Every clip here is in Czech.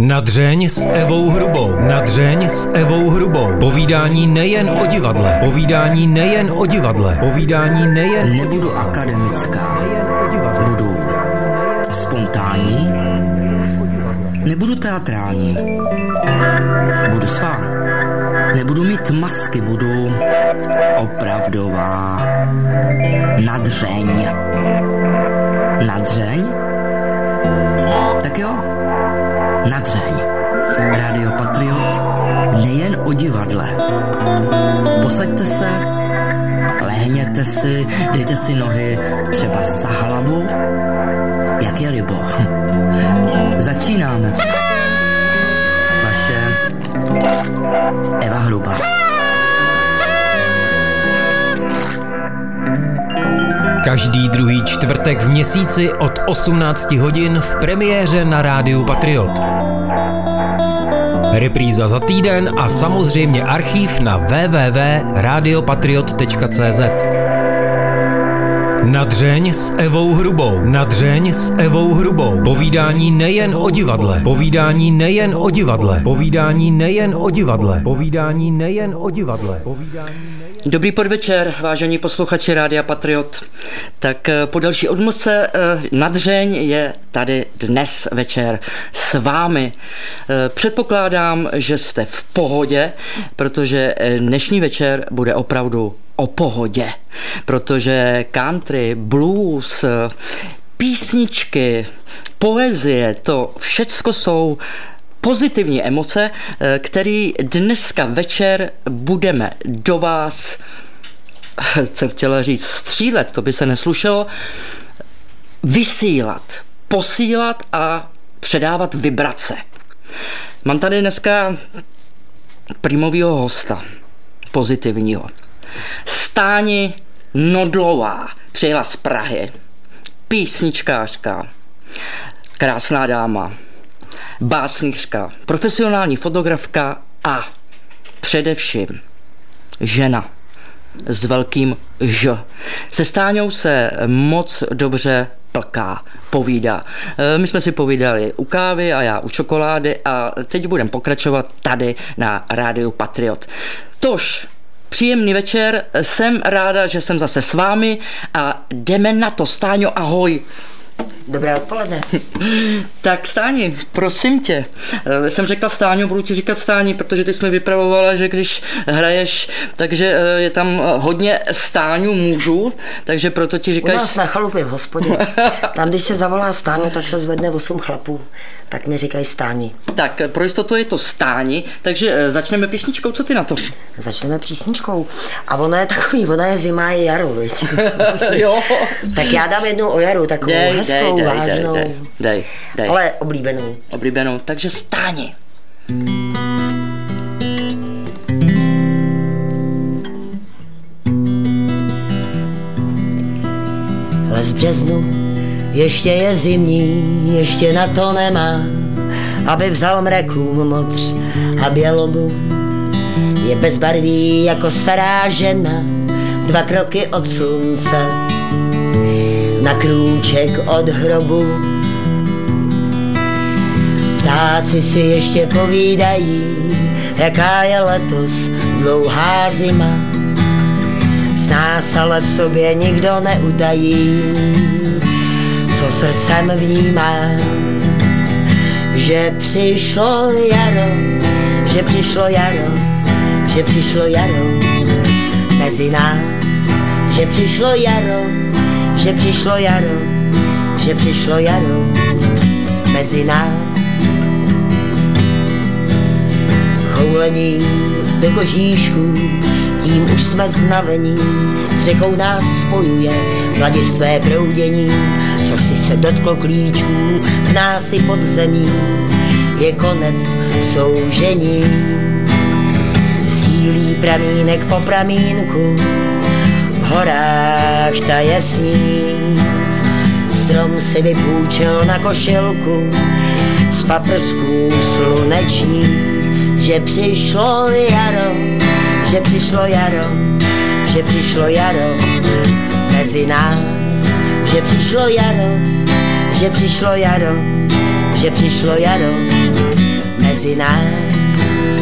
Nadřeň s Evou Hrubou. Nadřeň s Evou Hrubou. Povídání nejen o divadle. Povídání nejen o divadle. Povídání nejen... Nebudu akademická. Budu spontánní. Nebudu teatrální. Budu svá. Nebudu mít masky, budu opravdová. Nadřeň. Nadřeň? Tak jo. Nadřeň. Rádio Patriot nejen o divadle. Posaďte se, lehněte si, dejte si nohy třeba za hlavu, jak je libo. Začínáme. Vaše Eva Hrubá. Každý druhý čtvrtek v měsíci od 18 hodin v premiéře na Rádiu Patriot. Repríza za týden a samozřejmě archív na www.radiopatriot.cz. Nadřeň s Evou Hrubou. Nadřeň s Evou Hrubou. Povídání nejen o divadle. Povídání nejen o divadle. Povídání nejen o divadle. Povídání nejen o divadle. Dobrý podvečer, vážení posluchači Rádia Patriot. Tak po další odmlce Nadřeň je tady dnes večer s vámi. Předpokládám, že jste v pohodě, protože dnešní večer bude opravdu o pohodě, protože country, blues, písničky, poezie, to všecko jsou pozitivní emoce, které dneska večer budeme do vás, jsem chtěla říct střílet, to by se neslušelo, vysílat, posílat a předávat vibrace. Mám tady dneska primovýho hosta, pozitivního. Stáni Nodlová přijela z Prahy, písničkářka, krásná dáma, básnířka, profesionální fotografka a především žena s velkým Ž. Se Stáňou se moc dobře plká, povídá. My jsme si povídali u kávy a já u čokolády a teď budeme pokračovat tady na Rádiu Patriot. Tož příjemný večer, jsem ráda, že jsem zase s vámi a jdeme na to. Stáňo, ahoj. Dobré odpoledne. Tak Stáni, prosím tě, jsem řekla Stáňu, budu ti říkat Stáni, protože ty jsi mi vypravovala, že když hraješ, takže je tam hodně Stáňů mužů, takže proto ti říkáš... U nás na chalupě v hospodě, tam když se zavolá Stáňu, tak se zvedne 8 chlapů, tak mi říkají Stáni. Tak pro jistotu je to Stáni, takže začneme písničkou, co ty na to? Začneme písničkou a ona je takový, ona je zima i jaro, viď? Jo. Tak já dám jednu o jaru, takovou hezkou, vážnou, dej. Ale oblíbenou. Oblíbenou, takže Stáni. Les v březnu ještě je zimní, ještě na to nemá, aby vzal mrekům modř a bělobu. Je bezbarvý jako stará žena, 2 kroky od slunce, na krůček od hrobu. Ptáci si ještě povídají, jaká je letos dlouhá zima. Z nás ale v sobě nikdo neutají, co srdcem vnímá, že přišlo jaro, že přišlo jaro, že přišlo jaro mezi nás, že přišlo jaro, že přišlo jaro, že přišlo jaro mezi nás. Choulení do kožíšku, tím už jsme znavení, s řekou nás spojuje mladistvé proudění, co si se dotklo klíčů, v nás i pod zemí je konec soužení. Sílí pramínek po pramínku, v horách taje sníh, strom si vypůjčil na košilku z paprsků slunečních. Že přišlo jaro, že přišlo jaro, že přišlo jaro mezi nás, že přišlo jaro, že přišlo jaro, že přišlo jaro mezi nás.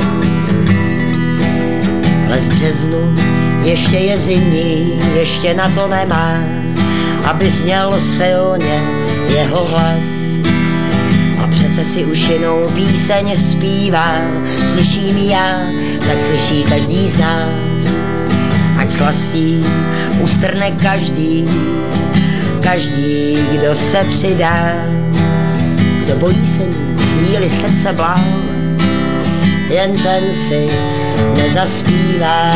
Les v březnu ještě je zimní, ještě na to nemá, aby zněl silně jeho hlas. A přece si už jinou píseň zpívá, slyším já, tak slyší každý z nás. Ať slastí ustrne každý, kdo se přidá. Kdo bojí se mít chvíli srdce blál, jen ten si nezaspívá.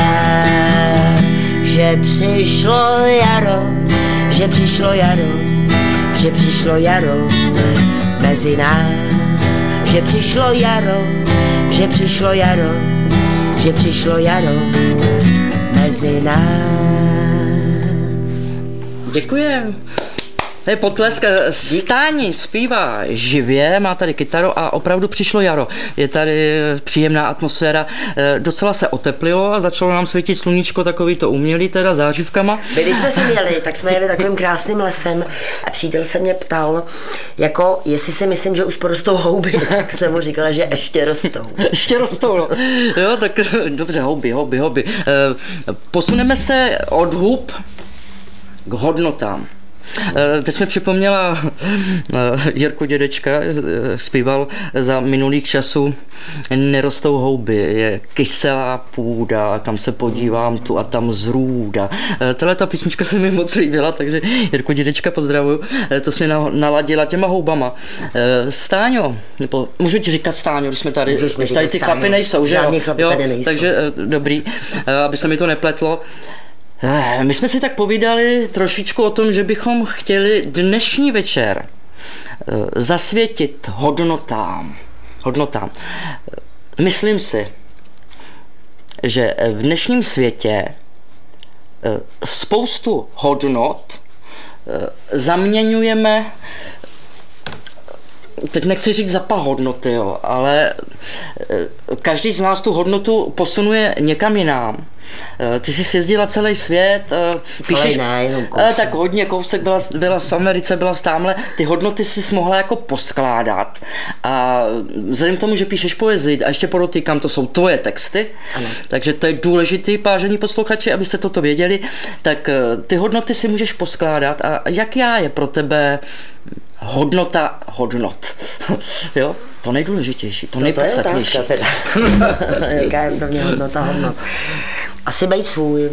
Že přišlo jaro, že přišlo jaro, že přišlo jaro mezi nás. Že přišlo jaro, že přišlo jaro, že přišlo jaro mezi nás. Děkujem. To je potlesk. Stáni zpívá živě, má tady kytaru a opravdu přišlo jaro. Je tady příjemná atmosféra, docela se oteplilo a začalo nám svítit sluníčko, takový to umělý, teda zářivkama. Když jsme se jeli, tak jsme jeli takovým krásným lesem a přítel se mě ptal, jako jestli si myslím, že už porostou houby, tak jsem mu říkala, že ještě rostou. Ještě rostou, no. Jo, tak dobře, houby. Posuneme se od hub k hodnotám. Teď mi připomněla Jirku Dědečka, zpíval za minulých časů Nerostou houby, je kyselá půda, kam se podívám, tu a tam zrůda. Tahle ta písnička se mi moc líbila, takže Jirku Dědečka pozdravuju, to jsme naladila těma houbama. Stáňo, nebo můžu ti říkat Stáňo, když jsme tady, tady ty chlapy nejsou, že žádný chlapy tady nejsou. Takže dobrý, aby se mi to nepletlo. My jsme si tak povídali trošičku o tom, že bychom chtěli dnešní večer zasvětit hodnotám. Myslím si, že v dnešním světě spoustu hodnot zaměňujeme, teď nechci říct za hodnoty, jo, ale každý z nás tu hodnotu posunuje někam jinam. Ty jsi jezdila celý svět, píšeš, tak hodně kousek byla v Americe, byla tamhle, ty hodnoty jsi mohla jako poskládat a vzhledem k tomu, že píšeš poezii a ještě podotýkám, to jsou tvoje texty, ano. Takže to je důležitý, vážení posluchači, abyste toto věděli, tak ty hodnoty si můžeš poskládat a jaká je pro tebe hodnota hodnot. Jo? To nejdůležitější, to nejpodstatnější. To je otázka teda. Jaká je pro mě hodnota hodnot? Asi být svůj,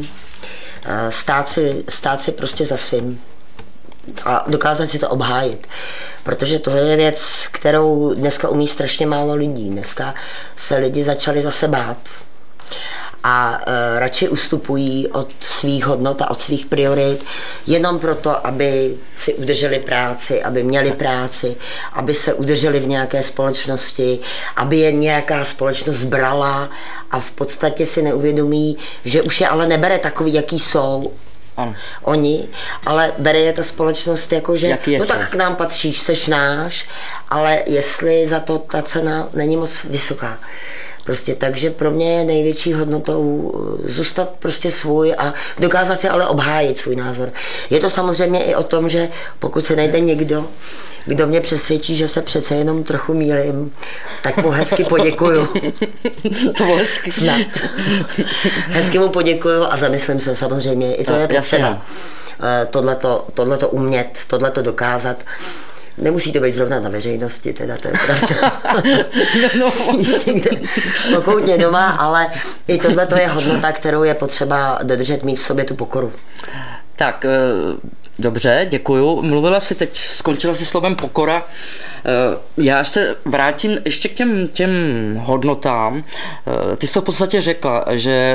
stát si prostě za svým a dokázat si to obhájit. Protože to je věc, kterou dneska umí strašně málo lidí. Dneska se lidi začali zase bát a radši ustupují od svých hodnot a od svých priorit jenom proto, aby si udrželi práci, aby měli práci, aby se udrželi v nějaké společnosti, aby je nějaká společnost brala a v podstatě si neuvědomí, že už je ale nebere takový, jaký jsou. Ano. Oni, ale bere je ta společnost jako, že no tak k nám patříš, seš náš, ale jestli za to ta cena není moc vysoká. Prostě takže pro mě je největší hodnotou zůstat prostě svůj a dokázat si ale obhájit svůj názor. Je to samozřejmě i o tom, že pokud se najde někdo, kdo mě přesvědčí, že se přece jenom trochu mýlím, tak mu hezky poděkuju. To hezky. Snad. Hezky mu poděkuju a zamyslím se samozřejmě. I to je potřeba. Tohleto umět, tohleto dokázat. Nemusí to být zrovna na veřejnosti, teda to je pravda. Pokoutně doma, ale i tohle je hodnota, kterou je potřeba dodržet, mít v sobě tu pokoru. Tak, dobře, děkuju. Mluvila si teď, skončila si slovem pokora. Já se vrátím ještě k těm hodnotám. Ty jsi to v podstatě řekla, že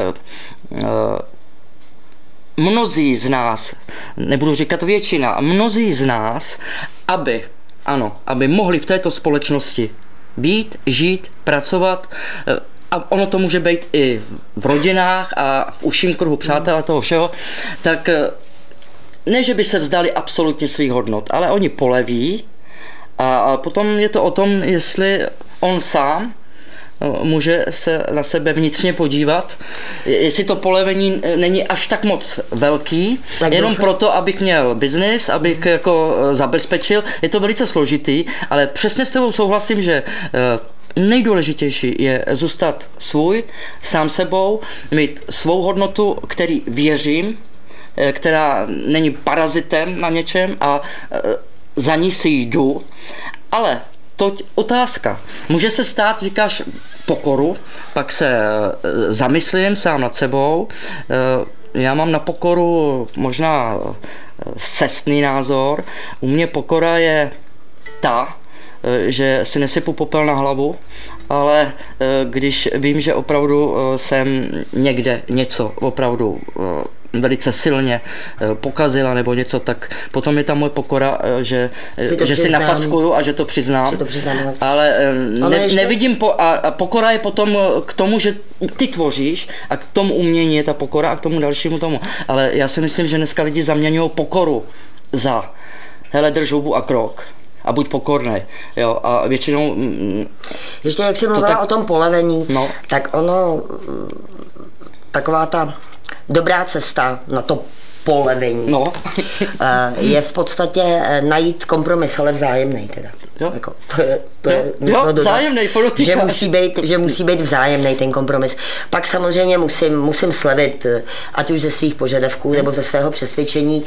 mnozí z nás, nebudu říkat většina, mnozí z nás, aby mohli v této společnosti být, žít, pracovat, a ono to může být i v rodinách a v užším kruhu přátel a toho všeho, tak ne, že by se vzdali absolutně svých hodnot, ale oni poleví a potom je to o tom, jestli on sám může se na sebe vnitřně podívat, jestli to polevení není až tak moc velký, tak jenom proto, abych měl biznis, abych jako zabezpečil. Je to velice složitý, ale přesně s tebou souhlasím, že nejdůležitější je zůstat sám sebou, mít svou hodnotu, který věřím, která není parazitem na něčem a za ní si jdu. Ale to otázka. Může se stát, říkáš, pokoru, pak se zamyslím sám nad sebou. Já mám na pokoru možná scestný názor. U mě pokora je ta, že si nesypu popel na hlavu, ale když vím, že opravdu jsem někde něco opravdu velice silně pokazila nebo něco, tak potom je tam moje pokora, že si nafackuju a že to přiznám. Ale nevidím, a pokora je potom k tomu, že ty tvoříš a k tomu umění je ta pokora a k tomu dalšímu tomu. Ale já si myslím, že dneska lidi zaměňují pokoru za hele, drž hubu a krok. A buď pokornej, jo, a většinou... Ještě jak jsi mluvila o tom polevení, tak ono, taková ta dobrá cesta na to polevení je v podstatě najít kompromis, ale vzájemnej teda. Jo. Jako, to je vzájemnej, že musí být vzájemnej ten kompromis. Pak samozřejmě musím slevit, ať už ze svých požadavků nebo ze svého přesvědčení,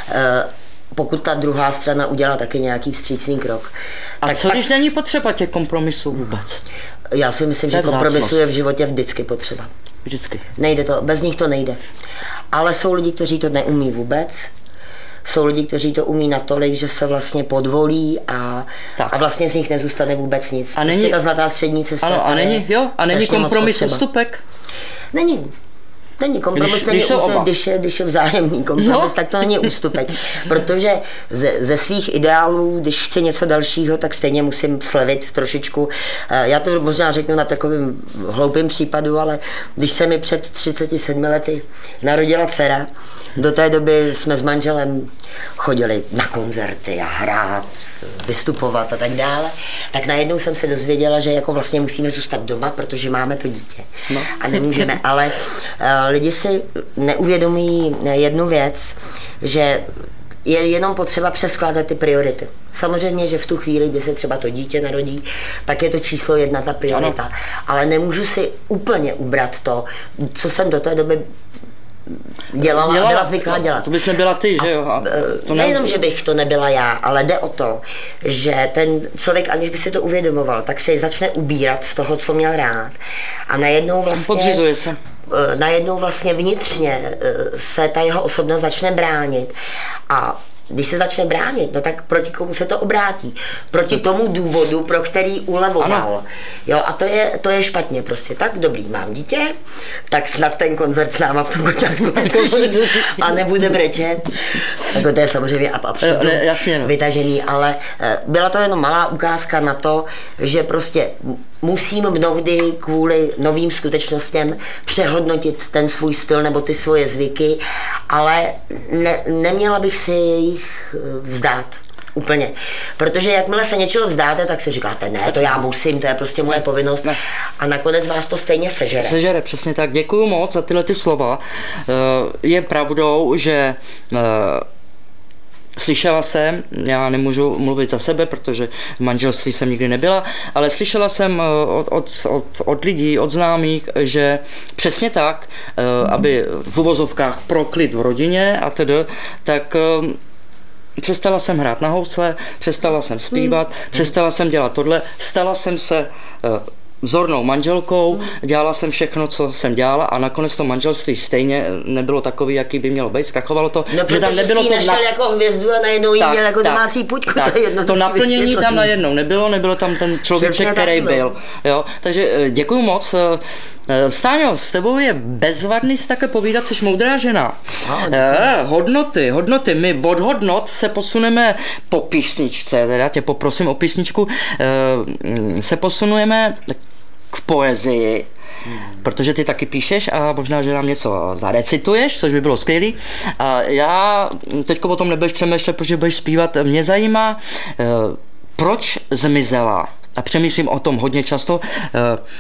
pokud ta druhá strana udělá taky nějaký vstřícný krok. A co když není potřeba těch kompromisů vůbec? Já si myslím, že kompromisu je v životě vždycky potřeba. Vždycky. Nejde to, bez nich to nejde. Ale jsou lidi, kteří to neumí vůbec. Jsou lidi, kteří to umí natolik, že se vlastně podvolí a vlastně z nich nezůstane vůbec nic. A není ta zlatá střední cesta. Ano, a není kompromis ústupek? Není kompromis, když je vzájemný kompromis, tak to není ústupek. Protože ze svých ideálů, když chci něco dalšího, tak stejně musím slevit trošičku. Já to možná řeknu na takovým hloupým případu, ale když se mi před 37 lety narodila dcera, do té doby jsme s manželem chodili na koncerty a hrát, vystupovat a tak dále, tak najednou jsem se dozvěděla, že jako vlastně musíme zůstat doma, protože máme to dítě a nemůžeme, ale lidi si neuvědomí jednu věc, že je jenom potřeba přeskládat ty priority. Samozřejmě, že v tu chvíli, kdy se třeba to dítě narodí, tak je to číslo 1 ta priorita, ano. Ale nemůžu si úplně ubrat to, co jsem do té doby dělala. Byla zvyklá dělat. To bys nebyla ty, že jo? Nejenom, že bych to nebyla já, ale jde o to, že ten člověk, aniž by si to uvědomoval, tak se začne ubírat z toho, co měl rád. A najednou vlastně... Podřizuje se. Najednou vlastně vnitřně se ta jeho osobnost začne bránit. A když se začne bránit, no tak proti komu se to obrátí? Proti tomu důvodu, pro který ulevoval. Ano. Jo, a to je špatně prostě. Tak dobrý, mám dítě, tak snad ten koncert s náma v tom kočárku a nebude brečet. Jako to je samozřejmě absolutně vytažený, ale byla to jenom malá ukázka na to, že prostě musím mnohdy kvůli novým skutečnostem přehodnotit ten svůj styl nebo ty svoje zvyky, ale neměla bych si jich vzdát. Úplně. Protože jakmile se něčeho vzdáte, tak si říkáte, ne, to já musím, to je prostě moje povinnost. Ne. A nakonec vás to stejně sežere. Sežere, přesně tak. Děkuju moc za tyhle ty slova. Je pravdou, že slyšela jsem, já nemůžu mluvit za sebe, protože v manželství jsem nikdy nebyla, ale slyšela jsem od lidí, od známých, že přesně tak, aby v uvozovkách pro klid v rodině a tedy, tak přestala jsem hrát na housle, přestala jsem zpívat, přestala jsem dělat tohle, stala jsem se vzornou manželkou, dělala jsem všechno, co jsem dělala a nakonec to manželství stejně nebylo takový, jaký by mělo být, zkrachovalo to. No, protože tam nebylo to našel jako hvězdu a najednou jí měl jako domácí půjčku. To naplnění tam najednou nebylo tam ten člověček, který byl. Jo? Takže děkuju moc. Stáňo, s tebou je bezvadný si také povídat, jsi moudrá žena. Hodnoty. My od hodnot se posuneme po písničce, teda tě poprosím o písničku, se posunujeme k poezii, protože ty taky píšeš a možná, že nám něco zarecituješ, což by bylo skvělý. A já teďko o tom nebudeš přemýšlet, protože budeš zpívat. Mě zajímá, proč zmizela, a přemýšlím o tom hodně často,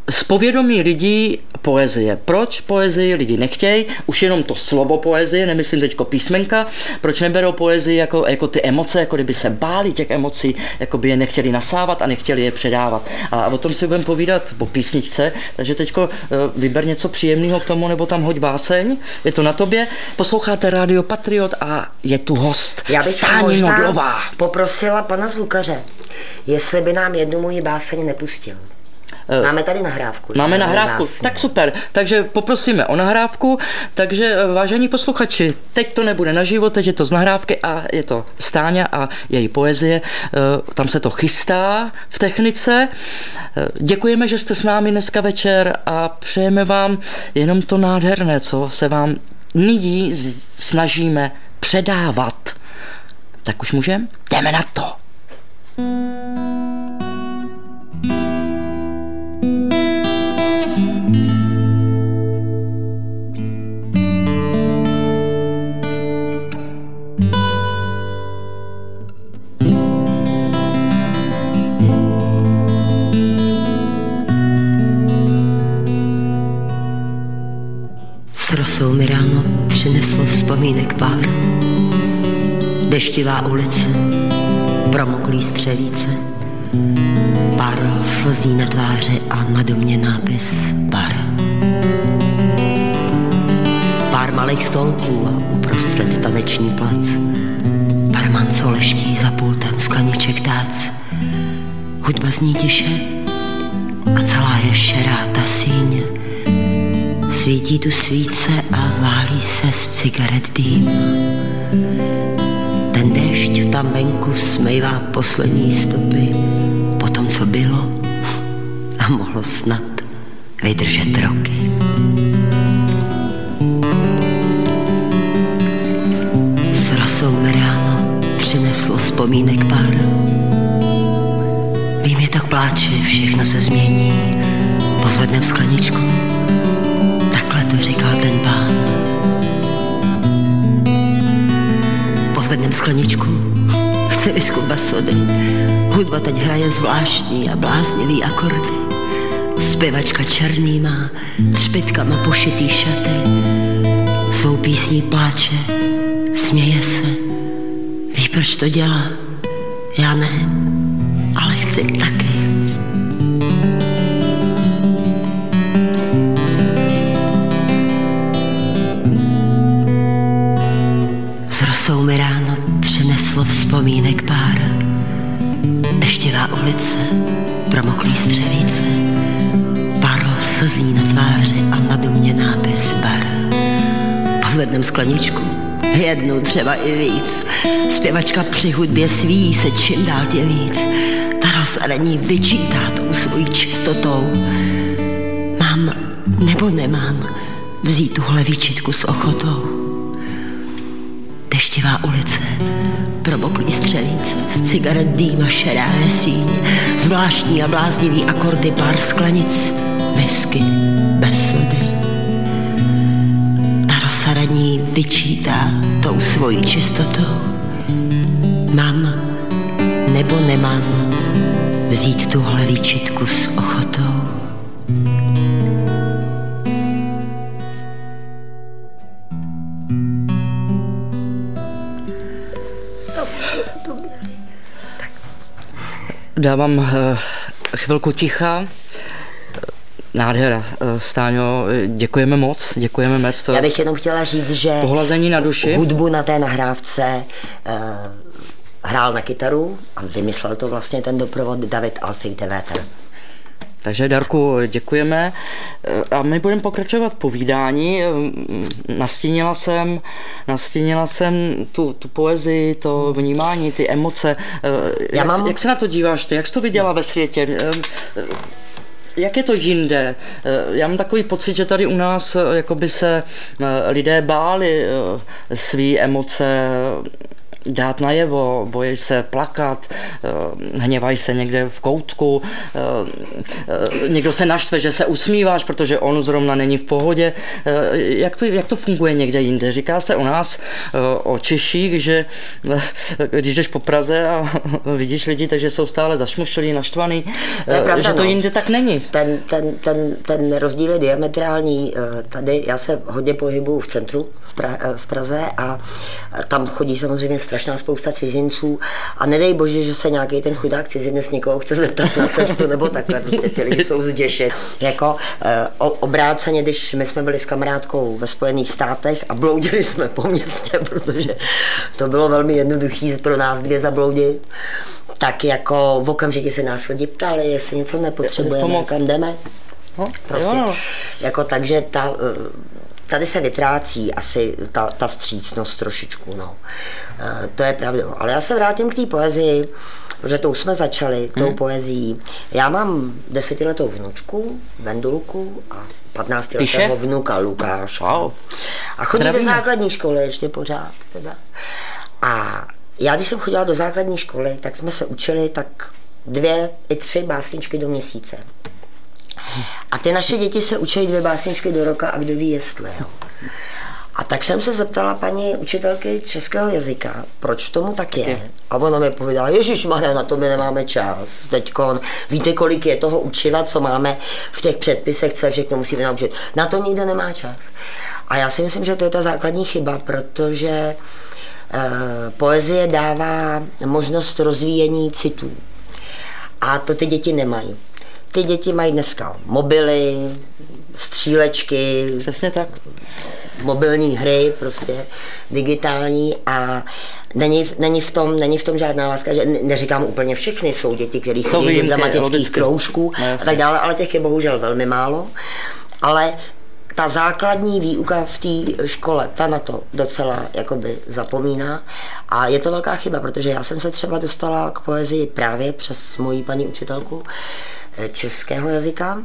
z povědomí lidí poezie. Proč poezii lidi nechtějí? Už jenom to slovo poezie, nemyslím teďko písmenka. Proč neberou poezii jako ty emoce, jako kdyby se báli těch emocí, jako by je nechtěli nasávat a nechtěli je předávat. A o tom si budeme povídat po písničce, takže teďko vyber něco příjemného k tomu, nebo tam hoď báseň. Je to na tobě. Posloucháte Rádio Patriot a je tu host. Já bych Stáni Nodlová. Poprosila pana zvukaře, jestli by nám jednu moji báseň nepustil. Máme tady nahrávku. Máme nahrávku, tak super. Takže poprosíme o nahrávku. Takže vážení posluchači, teď to nebude naživo, teď je to z nahrávky a je to Stáňa a její poezie. Tam se to chystá v technice. Děkujeme, že jste s námi dneska večer a přejeme vám jenom to nádherné, co se vám nyní snažíme předávat. Tak už můžeme? Jdeme na to. S rosou mi ráno přineslo vzpomínek pár. Deštivá ulice, promoklý střevíce, pár slzí na tváři a na domě nápis bar. Pár malých stolků a uprostřed taneční plac, barman, co leští za pultem skleniček tác. Hudba zní tiše a celá je šerá ta síň. Svítí tu svíce a válí se z cigaret dým. Ten déšť tam venku smejvá poslední stopy po tom, co bylo a mohlo snad vydržet roky. S rosou mi ráno přineslo vzpomínek pár. Vím, je to k pláči, všechno se změní. Pozvednem skleničku, takhle to říkal ten pán. Pozvednem skleničku, chci vyskubat sody. Hudba teď hraje zvláštní a bláznivý akordy. Zpěvačka černý má třpitkama pošitý šaty. Svou písní pláče, směje se. Ví, proč to dělá? Já ne, ale chci taky. S rosou mi ráno přineslo vzpomínek pár. Deštivá ulice, promoklý střevíce, pár slzí na tváři a na domě nápis bar. Pozvednem skleničku, jednu třeba i víc. Zpěvačka při hudbě sví se čím dál tě víc. Ta rozsadení vyčítá tou svojí čistotou. Mám nebo nemám vzít tuhle výčitku s ochotou. Deštivá ulice, promoklý střevíce, z cigaret dýma šerá je síň, zvláštní a bláznivý akordy, pár sklenic, whisky bez sody. Ta rozsadení vyčítá tou svojí čistotou. Mám nebo nemám vzít tuhle výčitku s ochotou. Dávám chvilku ticha. Nádhera. Stáňo, děkujeme moc. Já bych jenom chtěla říct, že pohlazení na duši. Hudbu na té nahrávce hrál na kytaru a vymyslel to vlastně ten doprovod David Alfik de Weter. Takže Darku, děkujeme a my budeme pokračovat v povídání. Nastínila jsem tu poezii, to vnímání, ty emoce. Jak se na to díváš ty? Jak jsi to viděla ve světě? Jak je to jinde? Já mám takový pocit, že tady u nás jakoby se lidé báli svý emoce dát najevo, bojí se plakat, hněvají se někde v koutku, někdo se naštve, že se usmíváš, protože on zrovna není v pohodě. Jak to funguje někde jinde? Říká se u nás o Češích, že když jdeš po Praze a vidíš lidi, takže jsou stále zašmušlí, naštvaný, že to jinde tak není. Ten rozdíl je diametrální. Tady já se hodně pohybuju v centru v Praze a tam chodí samozřejmě strašná spousta cizinců a nedej bože, že se nějaký ten chudák cizinec někoho chce zeptat na cestu nebo takhle, prostě ty lidi jsou zděšet. Jako obráceně, když my jsme byli s kamarádkou ve Spojených státech a bloudili jsme po městě, protože to bylo velmi jednoduché pro nás dvě zabloudit, tak jako v okamžitě se nás lidi ptali, jestli něco nepotřebujeme, kam jdeme. Prostě, jako takže tady se vytrácí asi ta vstřícnost trošičku, no. To je pravda. Ale já se vrátím k té poezii, protože to už jsme začali, tou poezií. Já mám 10letou vnučku, Vendulku a 15letého vnuka Lukáše. Wow. A chodí do základní školy ještě pořád. Teda. A já, když jsem chodila do základní školy, tak jsme se učili tak 2 i 3 básničky do měsíce. A ty naše děti se učí 2 básničky do roka a kdo ví jestli. Jo. A tak jsem se zeptala paní učitelky českého jazyka, proč tomu tak je. A ona mi povídala, ježišmarja, na to my nemáme čas. Teďkon, víte, kolik je toho učiva, co máme v těch předpisech, co je všechno musíme naučit. Na to nikdo nemá čas. A já si myslím, že to je ta základní chyba, protože poezie dává možnost rozvíjení citů. A to ty děti nemají. Ty děti mají dneska mobily, střílečky. Přesně tak. Mobilní hry, prostě digitální a není v tom žádná láska, že neříkám úplně všechny, jsou děti, které chodí do dramatických kroužků a tak dále, ale těch je bohužel velmi málo. Ale ta základní výuka v té škole, ta na to docela jakoby zapomíná a je to velká chyba, protože já jsem se třeba dostala k poezii právě přes moji paní učitelku českého jazyka,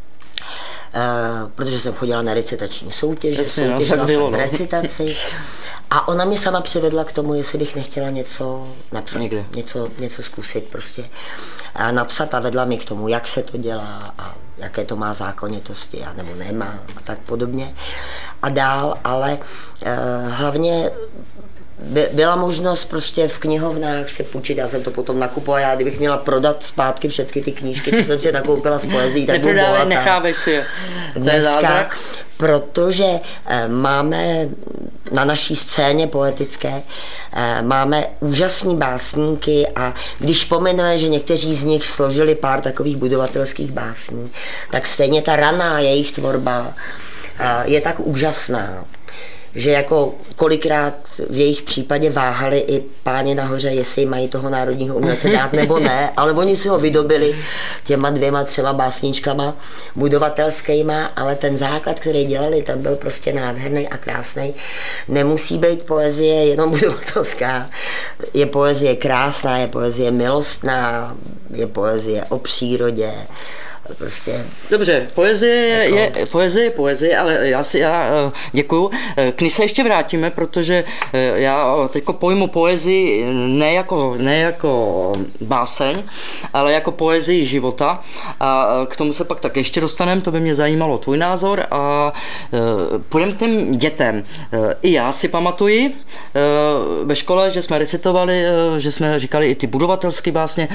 protože jsem chodila na recitační soutěže, soutěžila jsem v recitaci a ona mě sama přivedla k tomu, jestli bych nechtěla něco napsat, něco zkusit prostě a napsat a vedla mě k tomu, jak se to dělá a jaké to má zákonitosti a nebo nemá a tak podobně a dál, ale hlavně byla možnost prostě v knihovnách si půjčit, já jsem to potom nakupovala, já kdybych měla prodat zpátky všechny ty knížky, co jsem si nakoupila z poezí, tak budu bohatá. Nechávej si je. Dneska, protože máme na naší scéně poetické, máme úžasní básníky a když pomeneme, že někteří z nich složili pár takových budovatelských básní, tak stejně ta raná jejich tvorba je tak úžasná, že jako kolikrát v jejich případě váhali i páni nahoře, jestli mají toho národního umělce dát nebo ne, ale oni si ho vydobili těma 2, 3 básničkama budovatelskýma, ale ten základ, který dělali, ten byl prostě nádherný a krásný. Nemusí být poezie jenom budovatelská. Je poezie krásná, je poezie milostná, je poezie o přírodě. Prostě. Dobře, poezie je poezie, ale já děkuju. K ní se ještě vrátíme, protože já teďko pojmu poezii ne jako báseň, ale jako poezii života a k tomu se pak tak ještě dostaneme, to by mě zajímalo tvůj názor a půjdeme k těm dětem. I já si pamatuji ve škole, že jsme recitovali, že jsme říkali i ty budovatelské básně,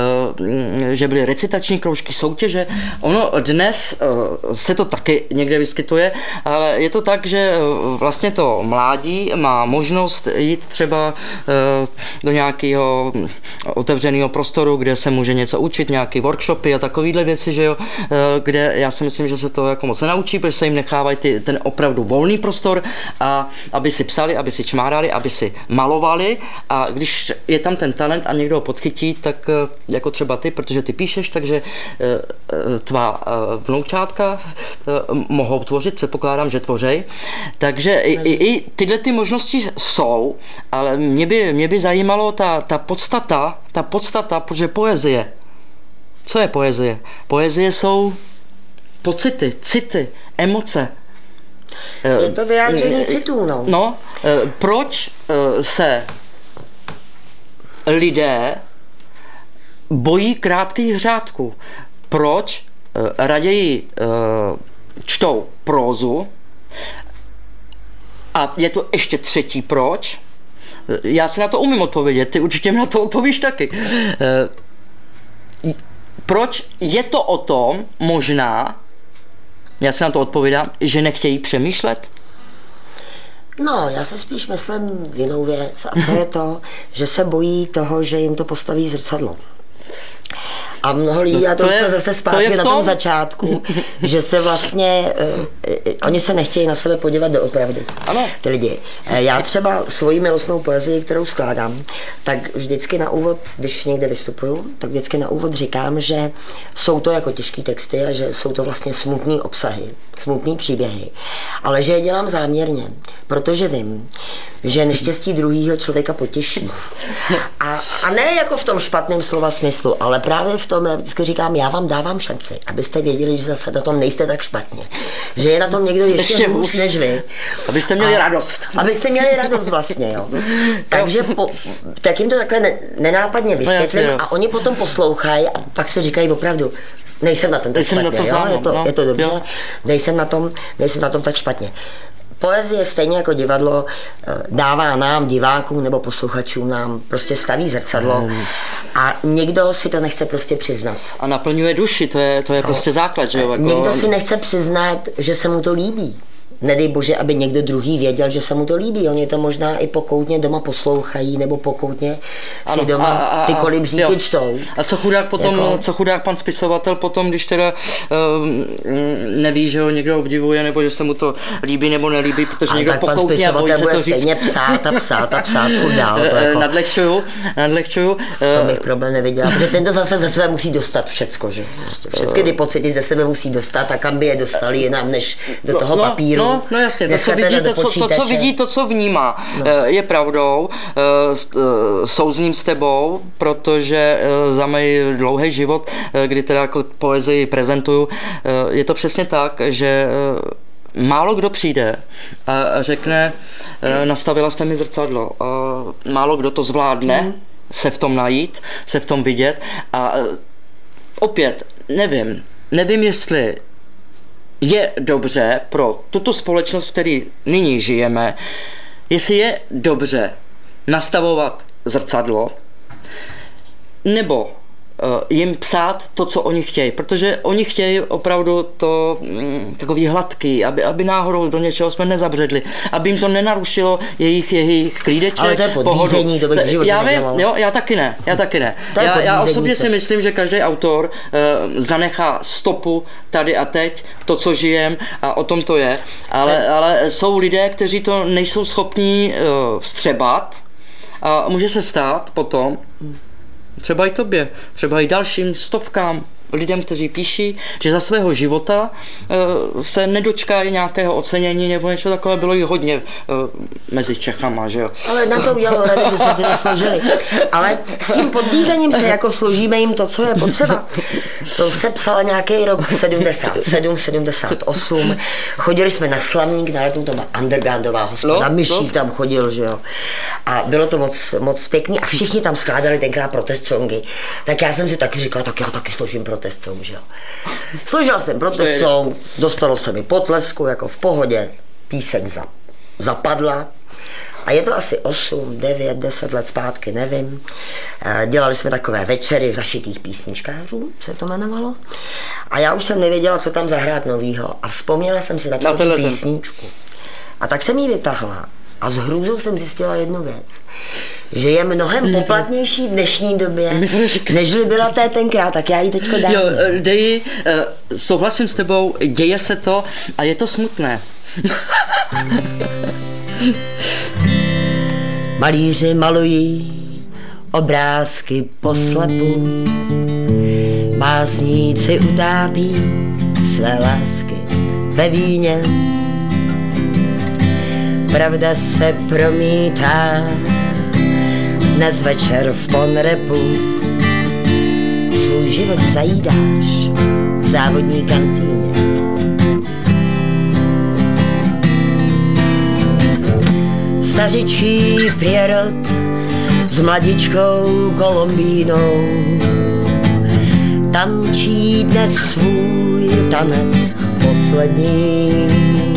že byly recitační kroužky, soutěže. Ono dnes se to taky někde vyskytuje, ale je to tak, že vlastně to mládí má možnost jít třeba do nějakého otevřeného prostoru, kde se může něco učit, nějaké workshopy a takovéhle věci, že jo, kde já si myslím, že se to jako moc nenaučí, protože se jim nechávají ten opravdu volný prostor a aby si psali, aby si čmárali, aby si malovali a když je tam ten talent a někdo ho podchytí, tak jako třeba ty, protože ty píšeš, takže tvá vnoučátka mohou tvořit, předpokládám, že tvořej. Takže i tyhle ty možnosti jsou, ale mě by zajímalo ta podstata, protože poezie. Co je poezie? Poezie jsou pocity, city, emoce. Je to vyjádření citů, no. No, proč se lidé bojí krátkých řádků. Proč raději čtou prózu? A je to ještě třetí proč. Já si na to umím odpovědět, ty určitě mi na to odpovíš taky. Proč je to o tom, možná, já si na to odpovídám, že nechtějí přemýšlet? No, já se spíš myslím jinou věc, a to je to, že se bojí toho, že jim to postaví zrcadlo. A mnoho lidí, a to jsme zase zpátky na tom začátku, že se vlastně, oni se nechtějí na sebe podívat doopravdy, ty lidi. Já třeba svoji milostnou poezii, kterou skládám, tak vždycky na úvod, když někde vystupuju, tak vždycky na úvod říkám, že jsou to jako těžký texty a že jsou to vlastně smutný obsahy, smutný příběhy, ale že je dělám záměrně, protože vím, že neštěstí druhýho člověka potěší. A ne jako v tom špatném slova smyslu, ale právě v tom, já vždycky říkám, já vám dávám šanci, abyste věděli, že zase na tom nejste tak špatně. Že je na tom někdo ještě hůř než vy. Abyste měli radost. Abyste měli radost vlastně, jo. Takže tak jim to takhle nenápadně vysvětlím a oni potom poslouchají a pak si říkají opravdu, nejsem na tom tak špatně, je to dobře, jo. Nejsem na tom tak špatně. Poezie stejně jako divadlo dává nám, divákům nebo posluchačům, nám prostě staví zrcadlo a někdo si to nechce prostě přiznat. A naplňuje duši, to je prostě základ, že jo? Jako... Někdo si nechce přiznat, že se mu to líbí. Nedej bože, aby někdo druhý věděl, že se mu to líbí. Oni to možná i pokoutně doma poslouchají, nebo pokoutně si doma ty kolibříky čtou. A co chudák potom, co chudák pan spisovatel potom, když teda neví, že ho někdo obdivuje, nebo že se mu to líbí nebo nelíbí, protože někdo pokoutně a bojí se to říct. Stejně psát furt dál. To jako... Nadlehčuju. To bych problém neviděla, protože ten to zase ze sebe musí dostat všecko, že? Všechny ty pocity ze sebe musí dostat a kam by je dostali jinam, než do toho papíru. No jasně, to, co vidí, to, co vnímá, je pravdou, souzním s tebou, protože za můj dlouhý život, kdy teda jako poezii prezentuju, je to přesně tak, že málo kdo přijde a řekne, nastavila jste mi zrcadlo, a málo kdo to zvládne se v tom najít, se v tom vidět a opět, nevím, jestli je dobře pro tuto společnost, v které nyní žijeme, jestli je dobře nastavovat zrcadlo, nebo jim psát to, co oni chtějí, protože oni chtějí opravdu to takový hladký, aby náhodou do něčeho jsme nezabředli, aby jim to nenarušilo jejich klídeček. Ale to je podbízení, to bych v životě nedělal. Jo, já taky ne. Já osobně si myslím, že každý autor zanechá stopu tady a teď, to, co žijem a o tom to je, ale jsou lidé, kteří to nejsou schopní vstřebat a může se stát potom, třeba i tobě, třeba i dalším stovkám lidem, kteří píší, že za svého života se nedočkají nějakého ocenění nebo něco takové, bylo i hodně mezi Čechama, že jo. Ale na to udělalo radu, že jsme si to složili. Ale s tím podbízením se jako složíme jim to, co je potřeba. To se psal nějaký rok 77, 78. Chodili jsme na Slavník, na letu, to byla undergroundová hospoda, Myšík tam chodil, že jo. A bylo to moc pěkný a všichni tam skládali tenkrát protest songy. Tak já jsem si taky říkala, tak já taky složím protest song, že jo. Složila jsem protest song, dostalo se mi potlesku, jako v pohodě, píseň zapadla. A je to asi 8, 9, 10 let zpátky, nevím. Dělali jsme takové večery zašitých písničkářů, se to jmenovalo. A já už jsem nevěděla, co tam zahrát novýho. A vzpomněla jsem si na tu písničku. A tak jsem ji vytahla. A s hrůzou jsem zjistila jednu věc, že je mnohem poplatnější v dnešní době, nežli byla té tenkrát, tak já ji teďko dám. Jo, Deji, souhlasím s tebou, děje se to a je to smutné. Malíři malují obrázky poslepu, básníci utápí své lásky ve víně. Pravda se promítá dnes večer v Ponrepu. Svůj život zajídáš v závodní kantýně. Stařičký Pierrot s mladičkou Kolumbínou. Tančí dnes svůj tanec poslední.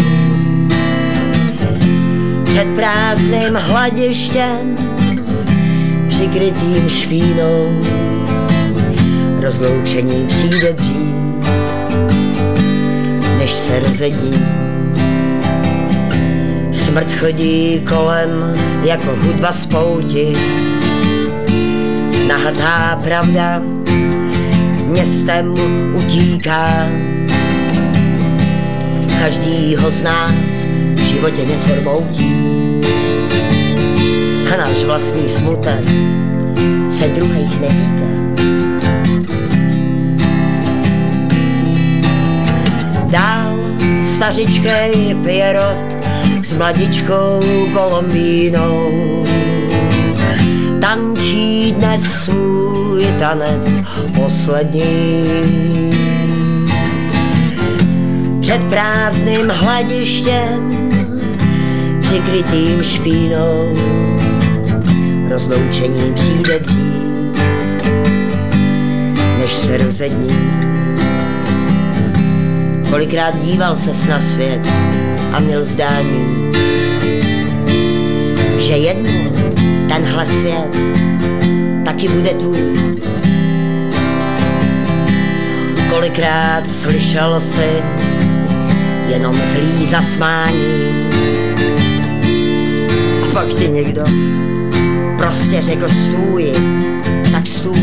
Před prázdným hladištěm přikrytým špínou rozloučení přijde dřív, než se rozední. Smrt chodí kolem jako hudba z pouti, nahatá pravda městem utíká. Každýho z nás v životě něco rmoutí a náš vlastní smutek se druhých netýká. Dál stařičkej Pierrot s mladičkou Kolumbínou tančí dnes svůj tanec poslední. Před prázdným hladištěm přikrytým špínou rozloučení přijde dřív, než se rozední. Kolikrát díval ses na svět a měl zdání, že jednou tenhle svět taky bude tvůj. Kolikrát slyšel jsi jenom zlý zasmání a pak ti někdo prostě řekl stůj, tak stůj.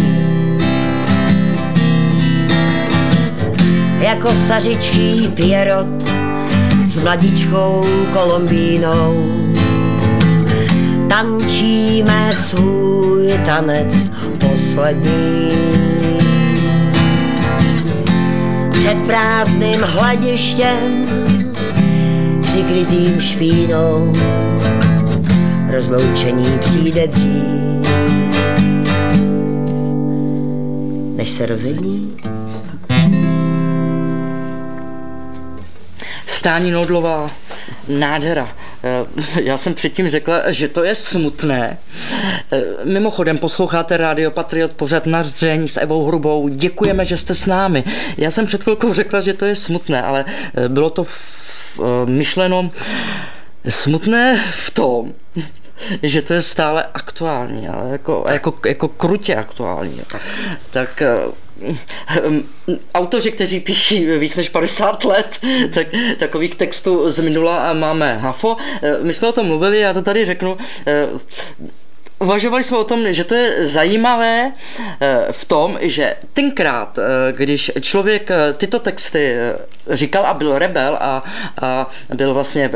Jako stařičký Pierrot s mladičkou Kolumbínou tančíme svůj tanec poslední. Před prázdným hladištěm přikrytým špínou rozloučení přijde dřív, než se rozední. Stání Noudlová, nádhera. Já jsem předtím řekla, že to je smutné. Mimochodem posloucháte Rádio Patriot, pořad Na dřeň s Evou Hrubou. Děkujeme, že jste s námi. Já jsem před chvilkou řekla, že to je smutné, ale bylo to myšleno smutné v tom, že to je stále aktuální, ale jako krutě aktuální. Tak autoři, kteří píší víc než 50 let, tak takových textů z minula máme hafo. My jsme o tom mluvili, já to tady řeknu. Uvažovali jsme o tom, že to je zajímavé v tom, že tenkrát, když člověk tyto texty říkal a byl rebel a byl vlastně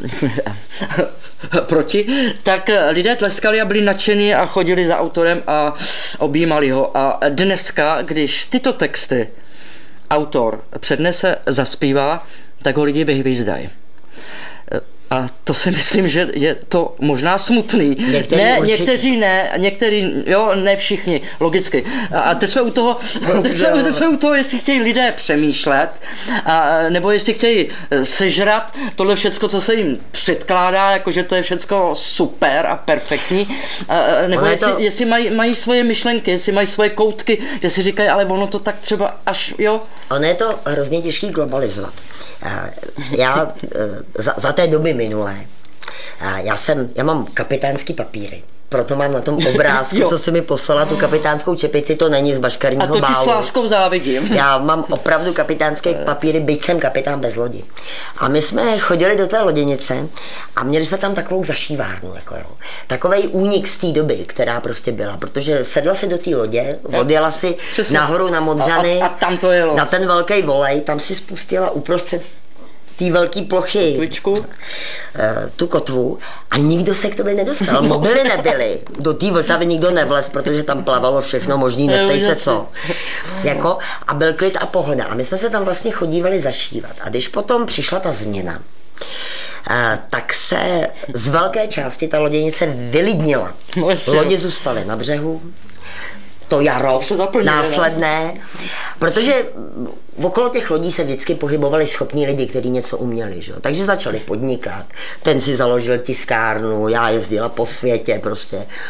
proti, tak lidé tleskali a byli nadšení a chodili za autorem a objímali ho. A dneska, když tyto texty autor přednese, zaspívá, tak ho lidi vyhvízdají. A to si myslím, že je to možná smutný. Někteří ne, někteří, jo, ne všichni, logicky. A teď jsme u toho, jestli chtějí lidé přemýšlet, nebo jestli chtějí sežrat tohle všecko, co se jim předkládá, jakože to je všecko super a perfektní, nebo jestli mají svoje myšlenky, jestli mají svoje koutky, kde si říkají, ale ono to tak třeba až, jo. Ono je to hrozně těžký globalizovat. Já za té doby minulé, já mám kapitánský papíry, proto mám na tom obrázku, co si mi poslala, tu kapitánskou čepici, to není z baškarního bálu. A to ti s láskou závidím. Já mám opravdu kapitánské papíry, byť jsem kapitán bez lodi. A my jsme chodili do té loděnice a měli jsme tam takovou zašívárnu, takovej únik z té doby, která prostě byla, protože sedla si do té lodě, odjela si nahoru na Modřany, a tam to jelo. Na ten velký volej, tam si spustila uprostřed té velké plochy tu kotvu a nikdo se k tobě nedostal. Mobily nebyly. Do té Vltavy nikdo nevlez, protože tam plavalo všechno možný, neptej se co. A byl klid a pohoda. A my jsme se tam vlastně chodívali zašívat. A když potom přišla ta změna, tak se z velké části ta loděnice vylidnila. Lodi zůstaly na břehu, to jaro následné, protože okolo těch lodí se vždycky pohybovali schopní lidi, kteří něco uměli, že? Takže začali podnikat. Ten si založil tiskárnu, já jezdila po světě prostě.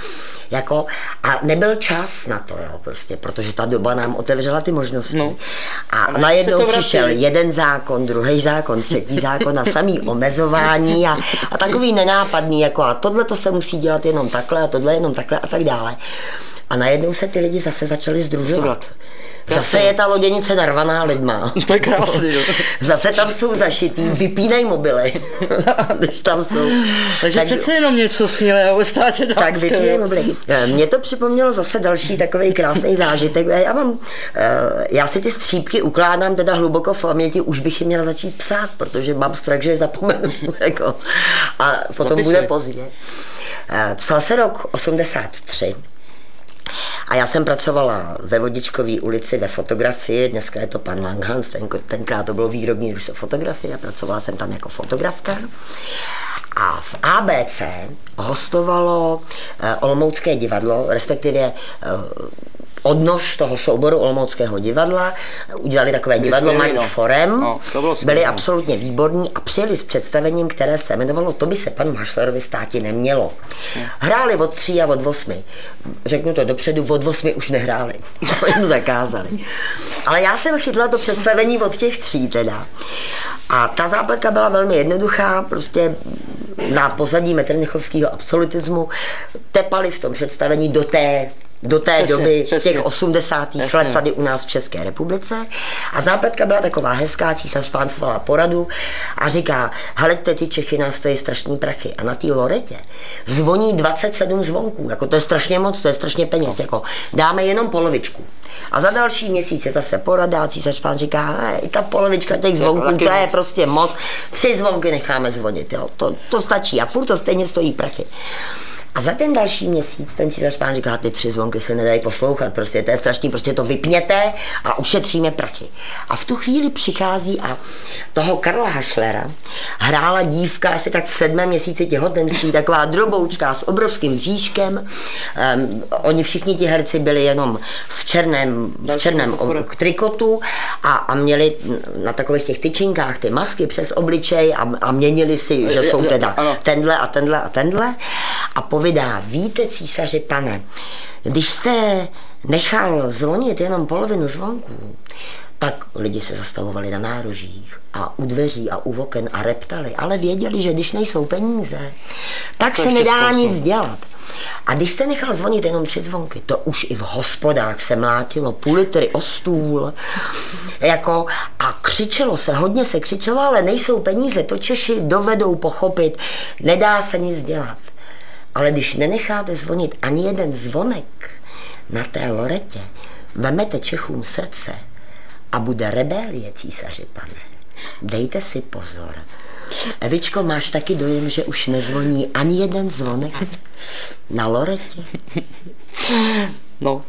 Jako, a nebyl čas na to, jo, prostě, protože ta doba nám otevřela ty možnosti. No. A najednou přišel jeden zákon, druhý zákon, třetí zákon a samý omezování a takový nenápadný, jako a tohle to se musí dělat jenom takhle a tohle jenom takhle a tak dále. A najednou se ty lidi zase začali sdružovat. Zase je ta loděnice narvaná lidma. To je krásný, jo. Zase tam jsou zašitý, vypínej mobily, když tam jsou. Takže přece jenom něco směle o státě dánského. Tak vypínej mobily. Mně to připomnělo zase další takový krásný zážitek. Já si ty střípky ukládám teda hluboko v paměti, už bych je měla začít psát, protože mám strach, že je zapomenu. Jako. A potom bude pozdě. Psal se rok 83. A já jsem pracovala ve Vodičkové ulici ve fotografii, dneska je to pan Langhans, tenkrát to bylo výrobní družstvo fotografie a pracovala jsem tam jako fotografka. A v ABC hostovalo Olomoucké divadlo, respektive odnož toho souboru Olomouckého divadla, udělali takové divadlo malých forem, byli absolutně výborní a přijeli s představením, které se jmenovalo To by se panu Hašlerovi státi nemělo. Hráli od 3 a od 8. Řeknu to dopředu, od 8 už nehráli. To jim zakázali. Ale já jsem chytla to představení od těch 3 teda. A ta zápletka byla velmi jednoduchá, prostě na pozadí metternichovského absolutismu tepali v tom představení do té doby, těch 80. let tady u nás v České republice. A zápletka byla taková hezká, císař pán svolal poradu a říká, hleďte, ty Čechy nás stojí strašný prachy. A na té loretě zvoní 27 zvonků, jako to je strašně moc, to je strašně peněz, jako dáme jenom polovičku. A za další měsíc je zase porada, císař pán říká, i ta polovička těch zvonků, to je prostě moc, 3 zvonky necháme zvonit, jo, to stačí a furt to stejně stojí prachy. A za ten další měsíc ten císař pán říká, ty 3 zvonky se nedají poslouchat, prostě to je strašný, prostě to vypněte a ušetříme prachy. A v tu chvíli přichází a toho Karla Hašlera hrála dívka asi tak v 7. měsíci těhotenství, taková droboučka s obrovským bříškem. Oni všichni ti herci byli jenom v černém trikotu a měli na takových těch tyčinkách ty masky přes obličej a měnili si, že jsou teda tenhle a tenhle a tenhle. A povídá, víte, císaři pane, když jste nechal zvonit jenom polovinu zvonků, tak lidi se zastavovali na nárožích a u dveří a u oken a reptali, ale věděli, že když nejsou peníze, tak se nedá nic dělat. A když jste nechal zvonit jenom 3 zvonky, to už i v hospodách se mlátilo půl litry o stůl, jako, a křičelo se, hodně se křičelo, ale nejsou peníze, to Češi dovedou pochopit, nedá se nic dělat. Ale když nenecháte zvonit ani jeden zvonek na té loretě, vemete Čechům srdce a bude rebelie, císaři pane. Dejte si pozor. Evičko, máš taky dojem, že už nezvoní ani jeden zvonek na loretě? No,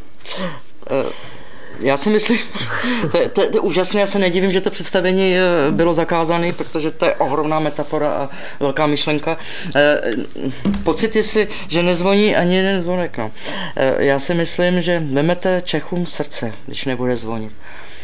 já si myslím, to je úžasné, já se nedivím, že to představení bylo zakázané, protože to je ohromná metafora a velká myšlenka. Pocity si, že nezvoní ani jeden zvonek. No. Já si myslím, že vemete Čechům srdce, když nebude zvonit.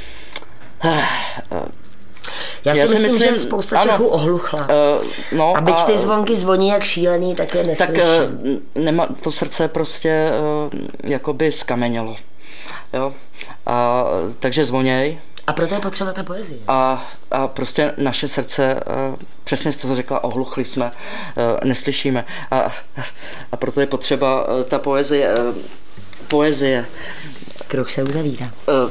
Já si myslím, že spousta Čechů ohluchla. A byť ty zvonky zvoní jak šílený, tak je neslyším. Tak to srdce prostě jakoby skamenělo. Jo? Takže zvoněj. A proto je potřeba ta poezie. A prostě naše srdce, přesně jste to řekla, ohluchli jsme, neslyšíme. A proto je potřeba ta poezie. Kruh se uzavírá.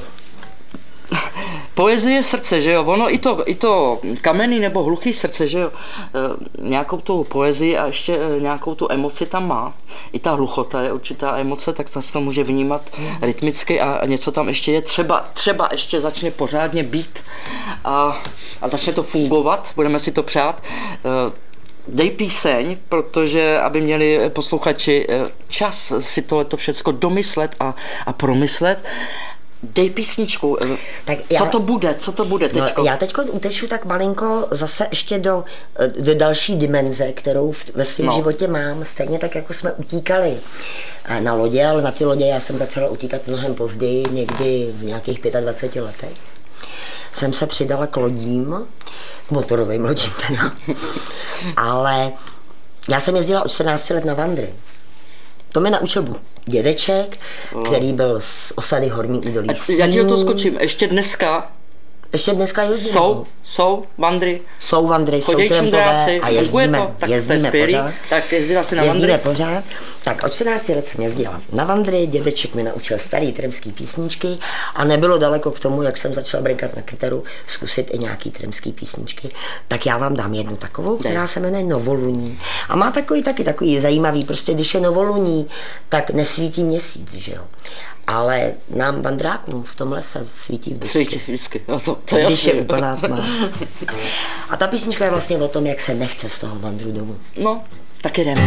Poezie srdce, že jo, ono i to kamenný nebo hluchý srdce, že jo, nějakou tu poezii a ještě nějakou tu emoci tam má. I ta hluchota je určitá emoce, tak se to může vnímat rytmicky a něco tam ještě je, třeba ještě začne pořádně být a začne to fungovat, budeme si to přát. Dej píseň, protože aby měli posluchači čas si tohleto všecko domyslet a promyslet. Dej písničku. Tak co to bude teďko? Já teďko uteču tak malinko zase ještě do další dimenze, kterou ve svém životě mám. Stejně tak, jako jsme utíkali na lodě, ale na ty lodě já jsem začala utíkat mnohem později, někdy v nějakých 25 letech. Jsem se přidala k lodím, k motorovým lodím teda. Ale já jsem jezdila od 14 let na vandry. To mi naučil dědeček, který byl z osady Horní údolí. Já ti to skočím, ještě dneska jezdíme. Jsou vandry. Jsou vandry, jsou Chodí čundráci, a jezdíme pořád. Tak jezdila si na vandry? Jezdíme pořád. Tak od 14 let jsem jezdila na vandry, dědeček mi naučil starý tremský písničky a nebylo daleko k tomu, jak jsem začala brnkat na kytaru, zkusit i nějaký tremský písničky. Tak já vám dám jednu takovou, která se jmenuje Novoluní. A má takový zajímavý, prostě když je novoluní, tak nesvítí měsíc, že jo. Ale nám vandrákům v tom lese svítí vždycky. No to když je úplná tma. A ta písnička je vlastně o tom, jak se nechce z toho vandru domů. No, tak jdeme.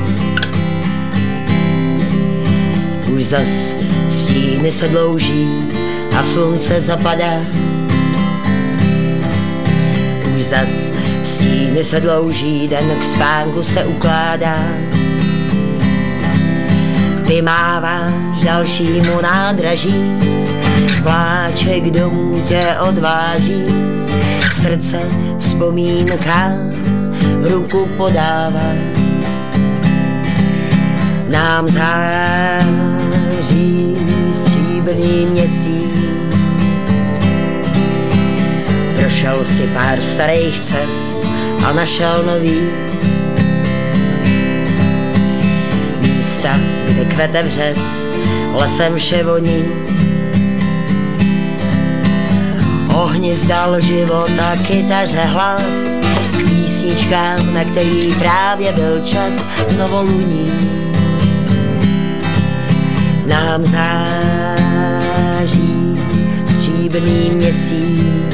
Už zas stíny se dlouží a slunce zapadá. Už zas stíny se dlouží, den k spánku se ukládá. Ty máváš dalšímu nádraží, vláček domů tě odváží, srdce vzpomínkám ruku podává. Nám září stříbrný měsíc, prošel si pár starých cest a našel nový. Kde kvete vřes, lesem vše voní. Ohni zdal život a kytaře hlas, k písničkám, na který právě byl čas, novoluní. Nám září stříbrný měsíc,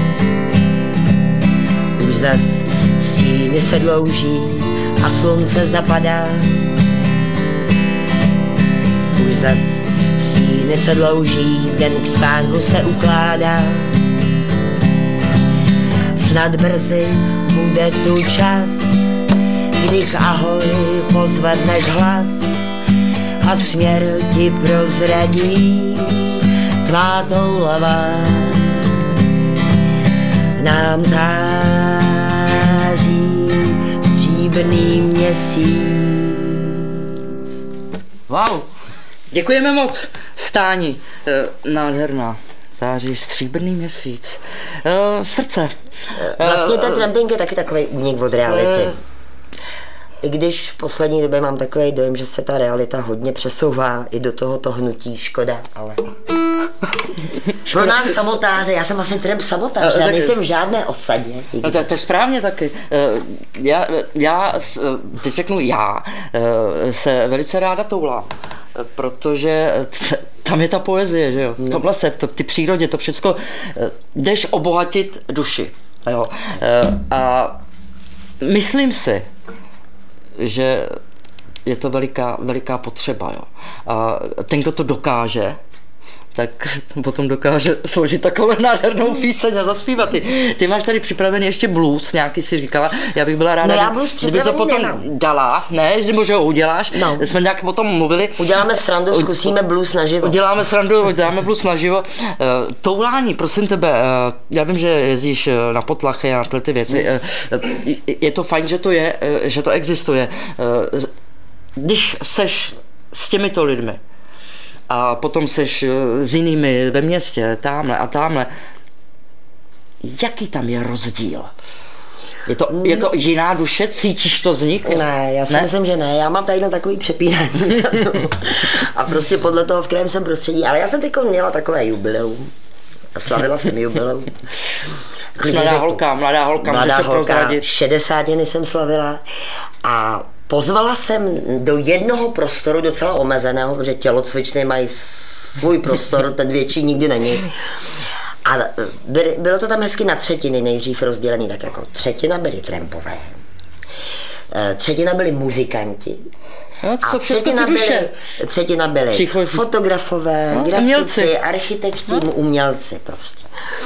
už zas stíny se dlouží a slunce zapadá. Už zas stíny se dlouží, den k spánku se ukládá. Snad brzy bude tu čas, kdy k ahoj pozvedneš hlas a směr ti prozradí tvá toulavá. Nám září stříbrný měsíc. Wow. Děkujeme moc, Stáni, nádherná, září stříbrný měsíc, srdce. Vlastně ten tramping je taky takový únik od reality. I když v poslední době mám takový dojem, že se ta realita hodně přesouvá i do tohoto hnutí, škoda, ale... Pro nás samotáře, já jsem vlastně tramp samotář, já nejsem v žádné osadě. No to je správně taky. Teď řeknu se velice ráda toulám, protože tam je ta poezie, že jo, v tomhle se, ty přírodě, to všecko, jdeš obohatit duši, jo, a myslím si, že je to veliká potřeba, jo, a ten, kdo to dokáže, tak potom dokáže složit takovou nádhernou píseň a zaspívat. Ty máš tady připravený ještě blues, nějaký si říkala, já bych byla ráda, kdyby to potom dala, ne, že ho uděláš, jsme nějak o tom mluvili. Uděláme srandu, zkusíme blues naživo. Uděláme blues naživo. Toulání, prosím tebe, já vím, že jezdíš na potlachy a tyhle ty věci, je to fajn, že to existuje. Když seš s těmito lidmi, a potom seš s jinými ve městě, tamhle. Jaký tam je rozdíl? Je to jiná duše? Cítíš to z nich? Ne, já si myslím, že ne. Já mám tady takový přepínání. A prostě podle toho, v kterém jsem prostředí. Ale já jsem teď měla takové jubileum. Slavila jsem jubileum. Mladá holka, můžeš to prozradit. 60 jsem slavila a pozvala jsem do jednoho prostoru docela omezeného, protože tělocvičny mají svůj prostor, ten větší nikdy není. A bylo to tam hezky na třetiny nejdřív rozdělený, tak jako třetina byly trampové, třetina byli muzikanti, a třetina byly fotografové, grafici, architekti, umělci prostě.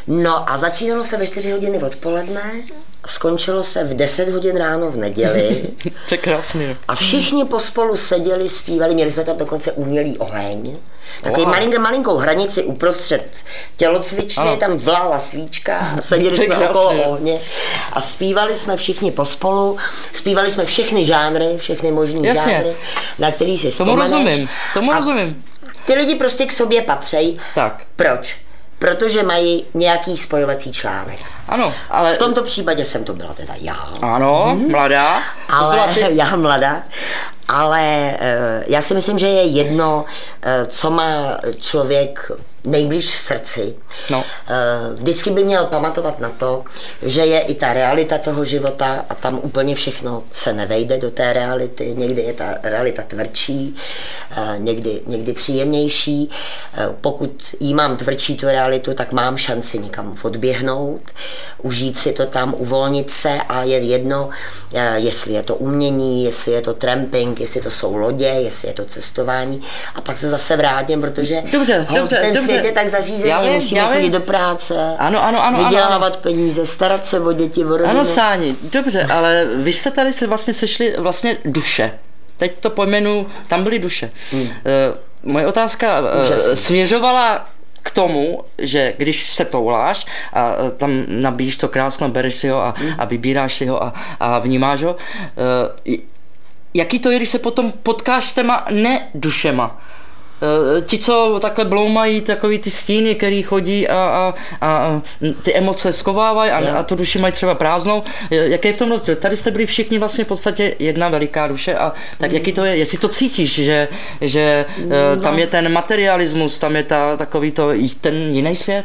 No a začínalo se ve 4 hodiny odpoledne, skončilo se v 10 hodin ráno v neděli. To je krásný. A všichni pospolu seděli, zpívali, měli jsme tam dokonce umělý oheň. Takový malinkou hranici uprostřed tělocvičny, tam vlála svíčka a seděli jsme okolo ohně a zpívali jsme všichni pospolu, zpívali jsme všechny žánry, všechny možný žánry, na který si vzpomeneš. Tomu rozumím. Ty lidi prostě k sobě patří. Tak. Proč? Protože mají nějaký spojovací článek. Ano, ale... V tomto případě jsem to byla teda já. Ano, mladá. Ale já mladá. Ale já si myslím, že je jedno, co má člověk nejblíž srdci. No. Vždycky by měl pamatovat na to, že je i ta realita toho života a tam úplně všechno se nevejde do té reality. Někdy je ta realita tvrdší, někdy příjemnější. Pokud jí mám tvrdší tu realitu, tak mám šanci někam odběhnout, užít si to tam, uvolnit se a je jedno, jestli je to umění, jestli je to tramping, jestli to jsou lodě, jestli je to cestování a pak se zase vrátím, protože ten svět je tak zařízený, musíme chodit do práce, vydělávat peníze, starat se o děti, o rodinu. Ano, Sáni, dobře, ale vy jste tady se vlastně sešli duše. Teď to pojmenu, tam byly duše. Moje otázka směřovala k tomu, že když se touláš a tam nabíjíš to krásno, bereš si ho a vybíráš si ho a vnímáš ho, jaký to je, když se potom potkáš s těma nedušema? Ti, co takhle bloumají, takový ty stíny, který chodí a ty emoce skovávají a tu duši mají třeba prázdnou. Jaký je v tom rozdíl? Tady jste byli všichni vlastně v podstatě jedna veliká duše a tak jaký to je? Jestli to cítíš, že tam je ten materialismus, tam je takový ten jiný svět?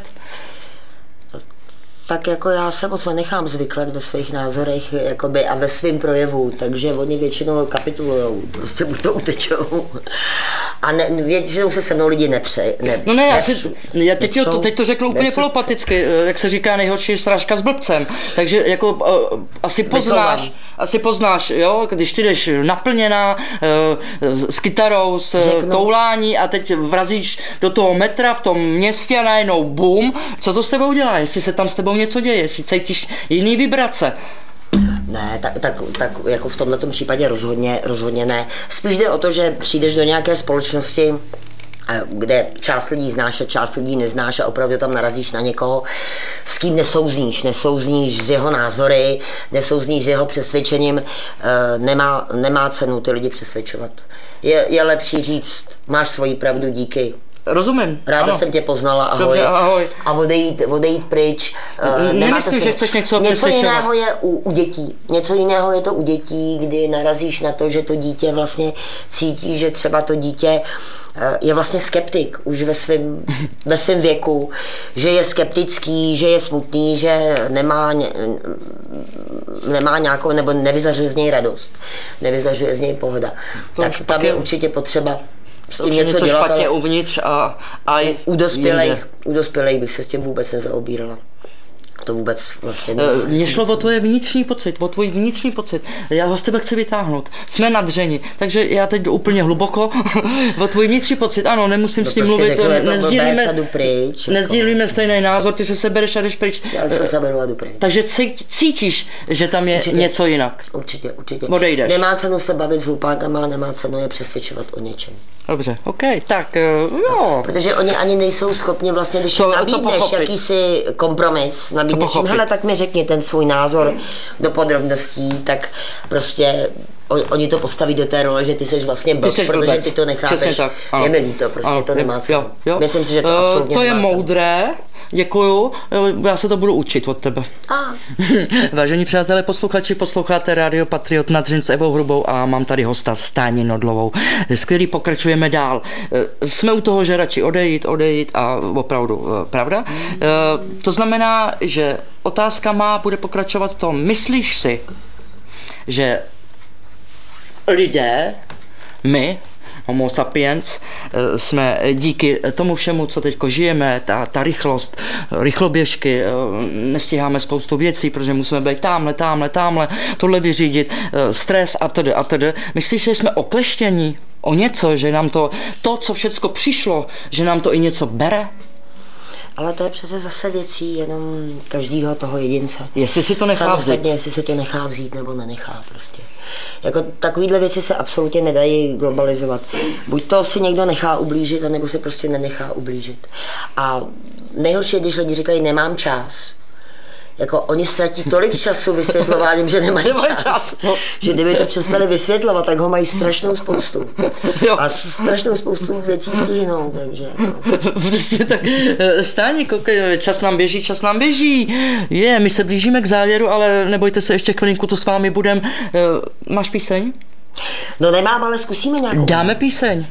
Tak jako já se moc nenechám zvyklat ve svých názorech jakoby, a ve svém projevu, takže oni většinou kapitulujou, prostě buď to utečou. A většinou se mnou lidi já teď to řeknu úplně polopaticky, jak se říká, nejhorší je srážka s blbcem. Takže jako asi poznáš, jo, když ty jdeš naplněná s kytarou, s toulání a teď vrazíš do toho metra v tom městě a najednou bum, co to s tebou dělá? Jestli se tam s tebou něco děje, jestli cítíš jiný vibrace. Ne, tak jako v tomto případě rozhodně ne. Spíš jde o to, že přijdeš do nějaké společnosti, kde část lidí znáš a část lidí neznáš a opravdu tam narazíš na někoho, s kým nesouzníš s jeho názory, nesouzníš s jeho přesvědčením, nemá cenu ty lidi přesvědčovat. Je lepší říct, máš svoji pravdu, díky. Rozumím. Ráda jsem tě poznala, ahoj. Dobře, ahoj. A odejít pryč. Nemyslím, že chceš něco přesvědčovat. Něco jiného je u dětí. Něco jiného je to u dětí, kdy narazíš na to, že to dítě vlastně cítí, že třeba to dítě je vlastně skeptik už ve svém věku, že je skeptický, že je smutný, že nemá nějakou, nebo nevyzařuje z něj radost, nevyzařuje z něj pohoda. Tak tam je určitě potřeba s tím něco dělat, špatně uvnitř a u dospělých bych se s tím vůbec nezaobírala. To vůbec vlastně Mně šlo o tvůj vnitřní pocit. Já ho z tebe chci vytáhnout. Jsme nadřeni, takže já teď jdu úplně hluboko. O tvůj vnitřní pocit, ano, nemusím s ním mluvit. Nezdílíme stejný názor, ty se sebereš a jdeš pryč. Já se seberu a jdu pryč. Takže cítíš, že tam je něco jinak. Určitě. Odejdeš. Nemá cenu se bavit s hlupákama, nemá cenu je přesvědčovat o něčem. Dobře, tak jo. Protože oni ani nejsou schopni vlastně, když nabídneš jakýsi kompromis, nabídneš jim, hele, tak mi řekni ten svůj názor do podrobností, tak prostě oni to postaví do té role, že ty seš vlastně blbec, protože ty to nechápeš. Je mi líto, prostě to nemá cenu. Myslím si, že to absolutně to je moudré. Děkuju, já se to budu učit od tebe. Vážení přátelé, posluchači, posloucháte Radio Patriot na Dřin s Evou Hrubou a mám tady hosta Stáni Nodlovou, s který pokračujeme dál. Jsme u toho, že radši odejít a opravdu, pravda? To znamená, že otázka bude pokračovat v tom, myslíš si, že lidé, my, Homo sapiens, jsme díky tomu všemu, co teď žijeme, ta rychlost, rychloběžky, nestíháme spoustu věcí, protože musíme být tamhle, tohle vyřídit, stres a td. Myslíš, že jsme okleštění o něco, že nám to co všecko přišlo, že nám to i něco bere? Ale to je přece zase věcí jenom každýho toho jedince. Jestli si to nechá vzít. Jestli si to nechá vzít nebo nenechá prostě. Jako takovýhle věci se absolutně nedají globalizovat. Buď to si někdo nechá ublížit, anebo se prostě nenechá ublížit. A nejhorší je, když lidi říkají, nemám čas. Jako oni ztratí tolik času vysvětlováním, že nemají čas. Že kdyby to přestali vysvětlovat, tak ho mají strašnou spoustu. A strašnou spoustu věcí stihnou, takže jako. Tak Stáni, koukej, čas nám běží. My se blížíme k závěru, ale nebojte se, ještě chvilinku tu s vámi budem. Máš píseň? No nemám, ale zkusíme nějakou. Dáme píseň.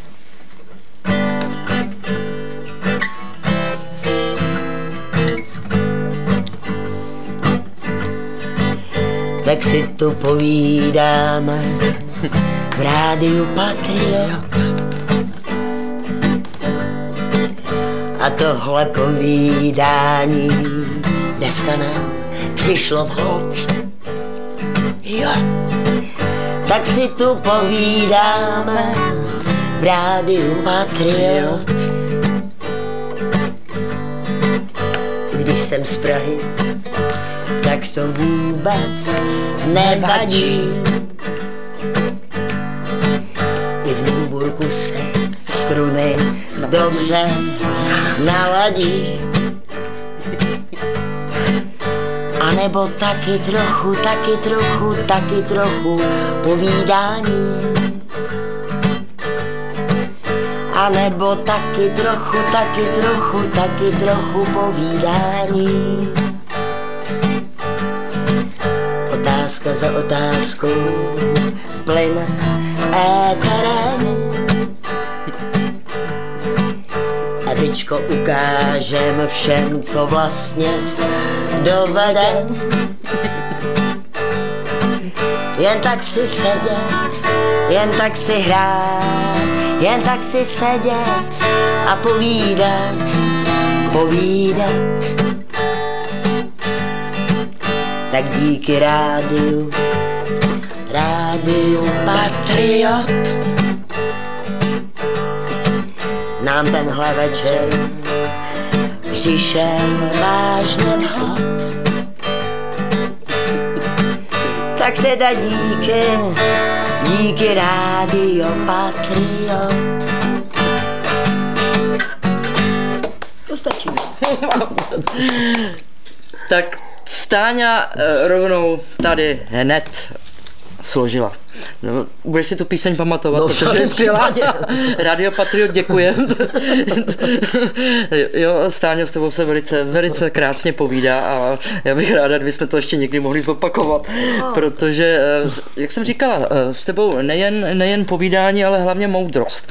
Tak si tu povídáme v rádiu Patriot. A tohle povídání dneska nám přišlo vhod. Jo. Tak si tu povídáme v rádiu Patriot. Když jsem z Prahy, tak to vůbec nevadí. I v Nymburku se struny dobře naladí. A nebo taky trochu povídání. A nebo taky trochu povídání. Otázka za otázkou plyne éterem. Evičko, ukážem všem, co vlastně dovedem. Jen tak si sedět, jen tak si hrát, jen tak si sedět a povídat. Tak díky rádiu Patriot nám tenhle večer přišel vážně vhod. Tak teda díky rádiu Patriot. To stačí. Tak Stáňa rovnou tady hned složila. No, budeš si tu píseň pamatovat, no, protože je skvělá. Radio Patriot, děkujem. Jo, Stáňo, s tebou se velice krásně povídá a já bych ráda, kdybychom to ještě někdy mohli zopakovat, protože, jak jsem říkala, s tebou nejen povídání, ale hlavně moudrost.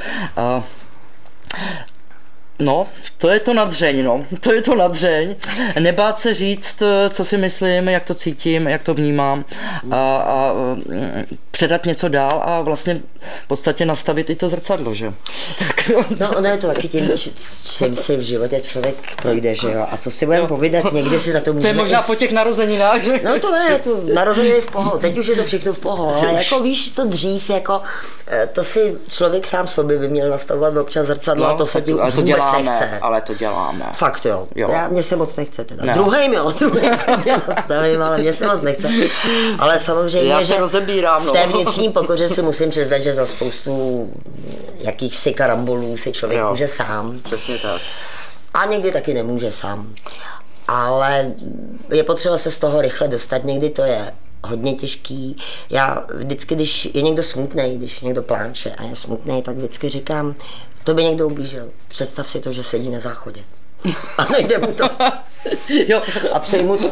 No, to je to nadřeň. Nebát se říct, co si myslím, jak to cítím, jak to vnímám a předat něco dál a vlastně v podstatě nastavit i to zrcadlo, že? Tak, no, ono je to taky tím, čím si v životě člověk projde, že jo? A co si budeme povídat, někdy si za to můžeme... To je možná po těch narozeninách, že? No to ne, narozeniny v pohodě, teď už je to všechno v pohodě, ale jako víš, to dřív, jako to si člověk sám sobě by měl nastavovat občas zrcadlo a to se tím už vůbec nechce. Ale to děláme. Fakt jo. Mně se moc nechce teda. No. Druhým já nastavím, ale mně se moc nechce. Ale samozřejmě, že v té vnitřní pokoře si musím přiznat, že za spoustu jakýchsi karambolů si člověk může sám. Přesně tak. A někdy taky nemůže sám. Ale je potřeba se z toho rychle dostat, někdy to je hodně těžký. Já vždycky, když je někdo smutný, když někdo pláče a je smutný, tak vždycky říkám, to by někdo ublížil. Představ si to, že sedí na záchodě. A nejde mu to. Jo. A přeji mu to.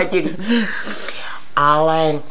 Ale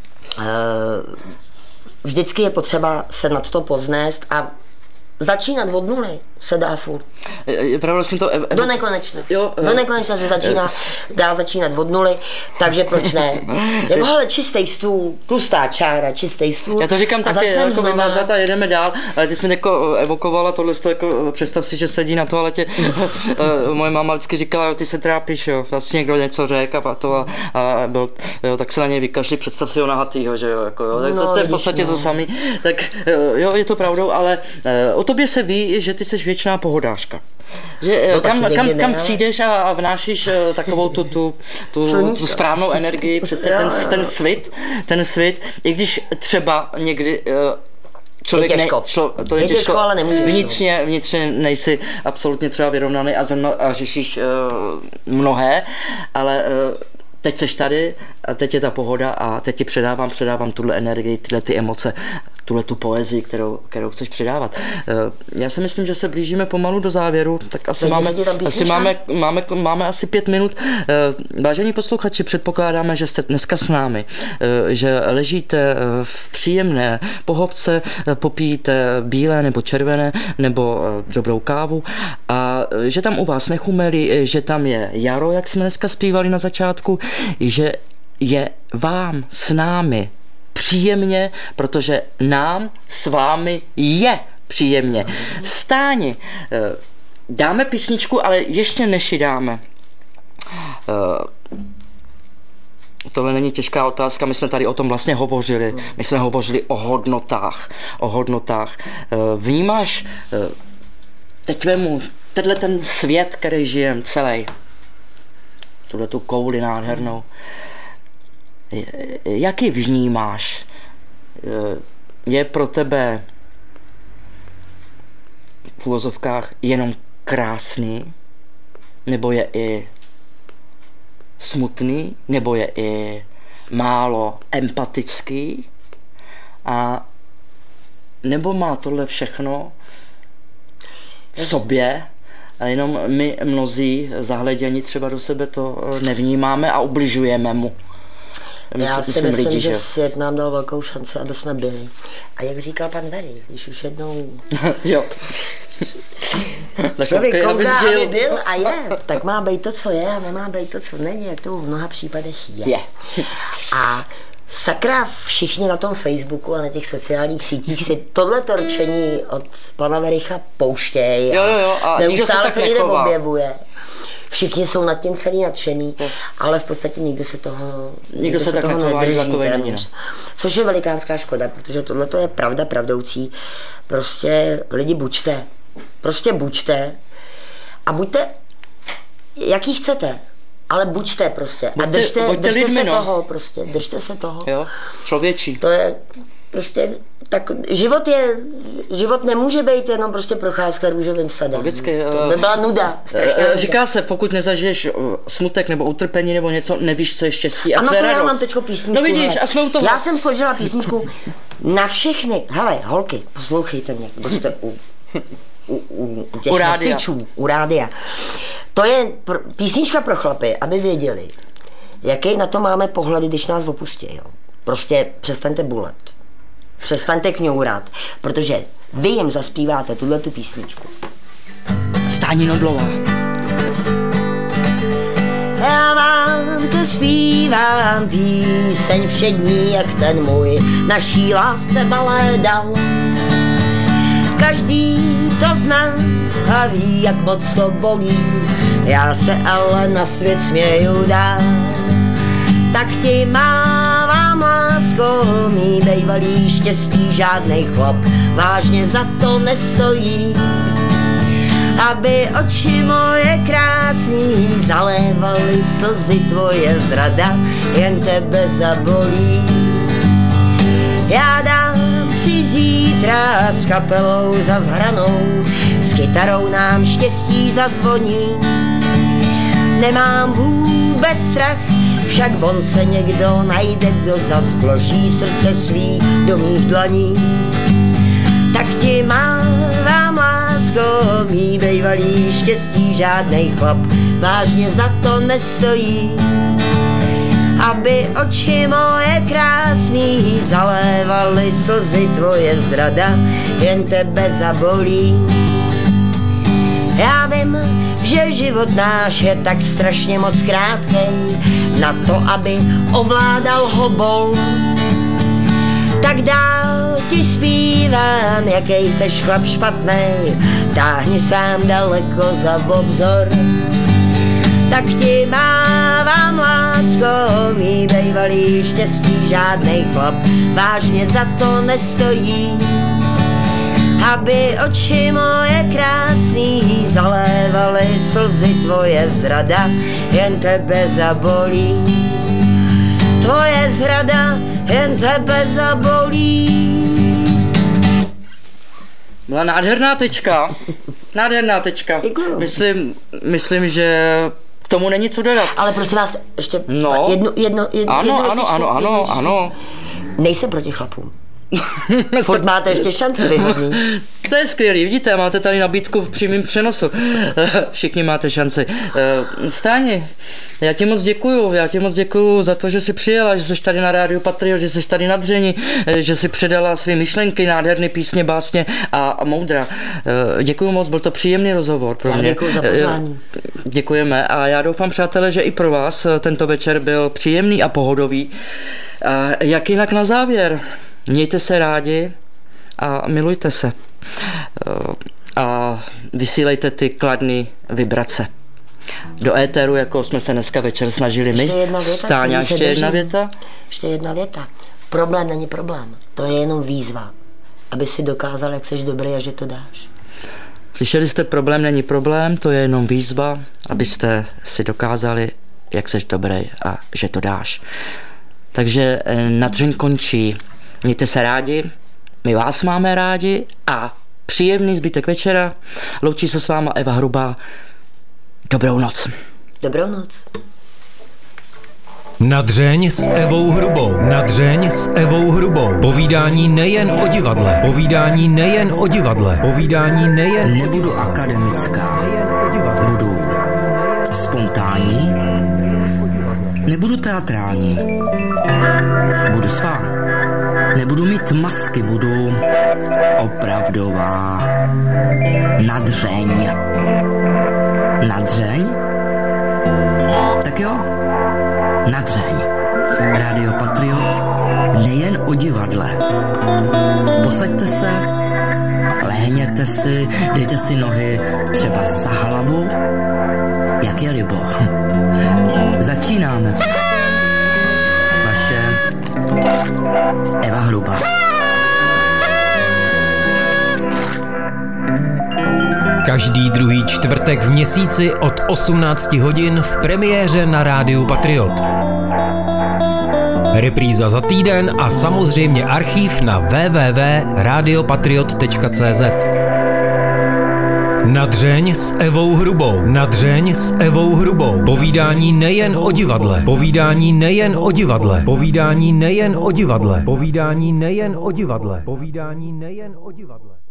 vždycky je potřeba se nad to povznést a začínat od nuly se dá furt. Pravda jsme to... Do nekonečna. Do nekonečna se dá začínat od nuly, takže proč ne? Jako hele, čistý stůl, tlustá čára, čistý stůl. Já to říkám taky, jako vymazat a jedeme dál, ale ty jsi mi jako evokovala tohle, jako představ si, že sedí na toaletě. Moje máma vždycky říkala, ty se trápíš, jo, vlastně někdo něco řekl a byl, jo, tak se na něj vykašli, představ si ho nahatýho, že jo, jako, jo, tak to je v podstatě to samý. Tak jo, je to pravdou, ale o tobě se ví, že ty jsi věčná pohodářka. Že No, kam přijdeš a vnášíš takovou tu správnou energii, přesně ten svit, i když třeba někdy člověk je těžko. To je těžko, ale nemůžeš. Vnitřně nejsi absolutně třeba vyrovnaný a řešíš mnohé, ale teď seš tady a teď je ta pohoda a teď ti předávám tuhle energii, tyhle ty emoce, tuhle tu poezii, kterou chceš předávat. Já si myslím, že se blížíme pomalu do závěru, tak asi máme asi 5 minut. Vážení posluchači, předpokládáme, že jste dneska s námi, že ležíte v příjemné pohovce, popíjíte bílé nebo červené nebo dobrou kávu a že tam u vás nechumelí, že tam je jaro, jak jsme dneska zpívali na začátku, že je vám s námi příjemně, protože nám s vámi je příjemně. Stáni, dáme písničku, ale ještě než ji dáme. Tohle není těžká otázka, my jsme tady o tom vlastně hovořili. My jsme hovořili o hodnotách. Vnímáš, teď vemu, ten svět, který žijem celý, tuhle tu kouli nádhernou, jaký vnímáš? Je pro tebe v uvozovkách jenom krásný? Nebo je i smutný? Nebo je i málo empatický? A nebo má tohle všechno v sobě a jenom my mnozí zahleděni třeba do sebe to nevnímáme a ubližujeme mu? Já si myslím, že svět nám dal velkou šanci, aby jsme byli. A jak říkal pan Very, když už jednou jo. člověk kouká, aby byl a je, tak má být to, co je, a nemá být to, co není, jak to v mnoha případech je. A sakra, všichni na tom Facebooku a na těch sociálních sítích si tohle torčení od pana Vericha pouštějí. Jo, a neustále se někde objevuje. Všichni jsou nad tím celý nadšený, ale v podstatě nikdo se toho nedrží. Což je velikánská škoda, protože tohle je pravda pravdoucí. Prostě lidi buďte. Prostě buďte. A buďte, jaký chcete. Ale buďte prostě. A držte se toho prostě. Držte se toho. Jo, člověčí. To je prostě tak život nemůže být jenom prostě procházka růžovým sadem. Logicky, to by byla nuda. Říká se, pokud nezažiješ smutek nebo utrpení nebo něco, nevíš, co je štěstí a co je radost. Já mám teďko písničku. No vidíš, a jsme u toho. Já jsem složila písničku na všechny. Hele, holky, poslouchejte mě, kdo jste u těch nosičů, u rádia. To je písnička pro chlapy, aby věděli, jaký na to máme pohled, když nás opustí. Jo. Prostě přestaňte bulet. Přestaňte kňourat, protože vy jim zaspíváte tuhletu písničku. Stáni Nodlová. Já vám to zpívám píseň všední, jak ten můj naší lásce balé dal. Každý to zná a ví, jak moc to bolí, já se ale na svět směju dál. Tak ti mávám, lásko, mý bejvalý štěstí, žádnej chlap vážně za to nestojí. Aby oči moje krásný zalévaly slzy, tvoje zrada jen tebe zabolí. Já dám si zítra s kapelou zas hranou, s kytarou nám štěstí zazvoní. Nemám vůbec strach, však on se někdo najde, kdo zas vloží srdce svý do mých dlaní. Tak ti mávám, lásko, mý bejvalý štěstí, žádnej chlap vážně za to nestojí. Aby oči moje krásný zalévaly slzy, tvoje zrada jen tebe zabolí. Já vím, že život náš je tak strašně moc krátkej na to, aby ovládal ho bol. Tak dál ti zpívám, jakej seš chlap špatnej, táhni sám daleko za obzor. Tak ti mávám, lásko, mý bejvalý štěstí, žádnej chlap vážně za to nestojí. aby oči moje krásný zalévaly slzy, tvoje zrada jen tebe zabolí. Tvoje zrada jen tebe zabolí. Byla nádherná tečka. Nádherná tečka. Děkuju. Myslím, že k tomu není co dodat. Ale prosím vás, ještě jedno Ano. Nejsem proti chlapům. Furt máte ještě šanci vyhodný. To je skvělý, vidíte, máte tady nabídku v přímém přenosu. Všichni máte šanci. Stáni, já ti moc děkuju za to, že jsi přijela, že jsi tady na Rádiu Patriot, že jsi tady na Dřeni, že jsi předala své myšlenky, nádherné písně, básně a moudra. Děkuju moc, byl to příjemný rozhovor pro mě. Děkuju za pozvání. Děkujeme a já doufám, přátelé, že i pro vás tento večer byl příjemný a pohodový. Jak jinak na závěr? Mějte se rádi a milujte se. A vysílejte ty kladné vibrace. Do éteru, jako jsme se dneska večer snažili my. Stáňa, ještě jedna věta. Ještě jedna věta. Problém není problém. To je jenom výzva. Aby si dokázal, jak jsi dobrý a že to dáš. Slyšeli jste, problém není problém, to je jenom výzva, abyste si dokázali, jak jsi dobrý a že to dáš. Takže Na Dřeň končí. Mějte se rádi, my vás máme rádi a příjemný zbytek večera. Loučí se s váma Eva Hrubá. Dobrou noc. Dobrou noc. Na dřeň s Evou Hrubou. Na dřeň s Evou Hrubou. Povídání nejen o divadle. Povídání nejen o divadle. Povídání nejen. Nebudu akademická. Budu spontánní. Nebudu teatrální. Budu svá. Nebudu mít masky, budu opravdová. Na dřeň. Na dřeň? Tak jo, Na dřeň. Rádio Patriot nejen o divadle. Posaďte se, lehněte si, dejte si nohy třeba za hlavu, jak je libo. Začínáme. Vaše Eva Hrubá. Každý druhý čtvrtek v měsíci od 18 hodin v premiéře na Rádiu Patriot. Repríza za týden a samozřejmě archív na www.radiopatriot.cz. Na dřeň s Evou Hrubou. Na dřeň s Evou Hrubou. Povídání nejen o divadle. Povídání nejen o divadle. Povídání nejen o divadle. Povídání nejen o divadle. Povídání nejen o divadle.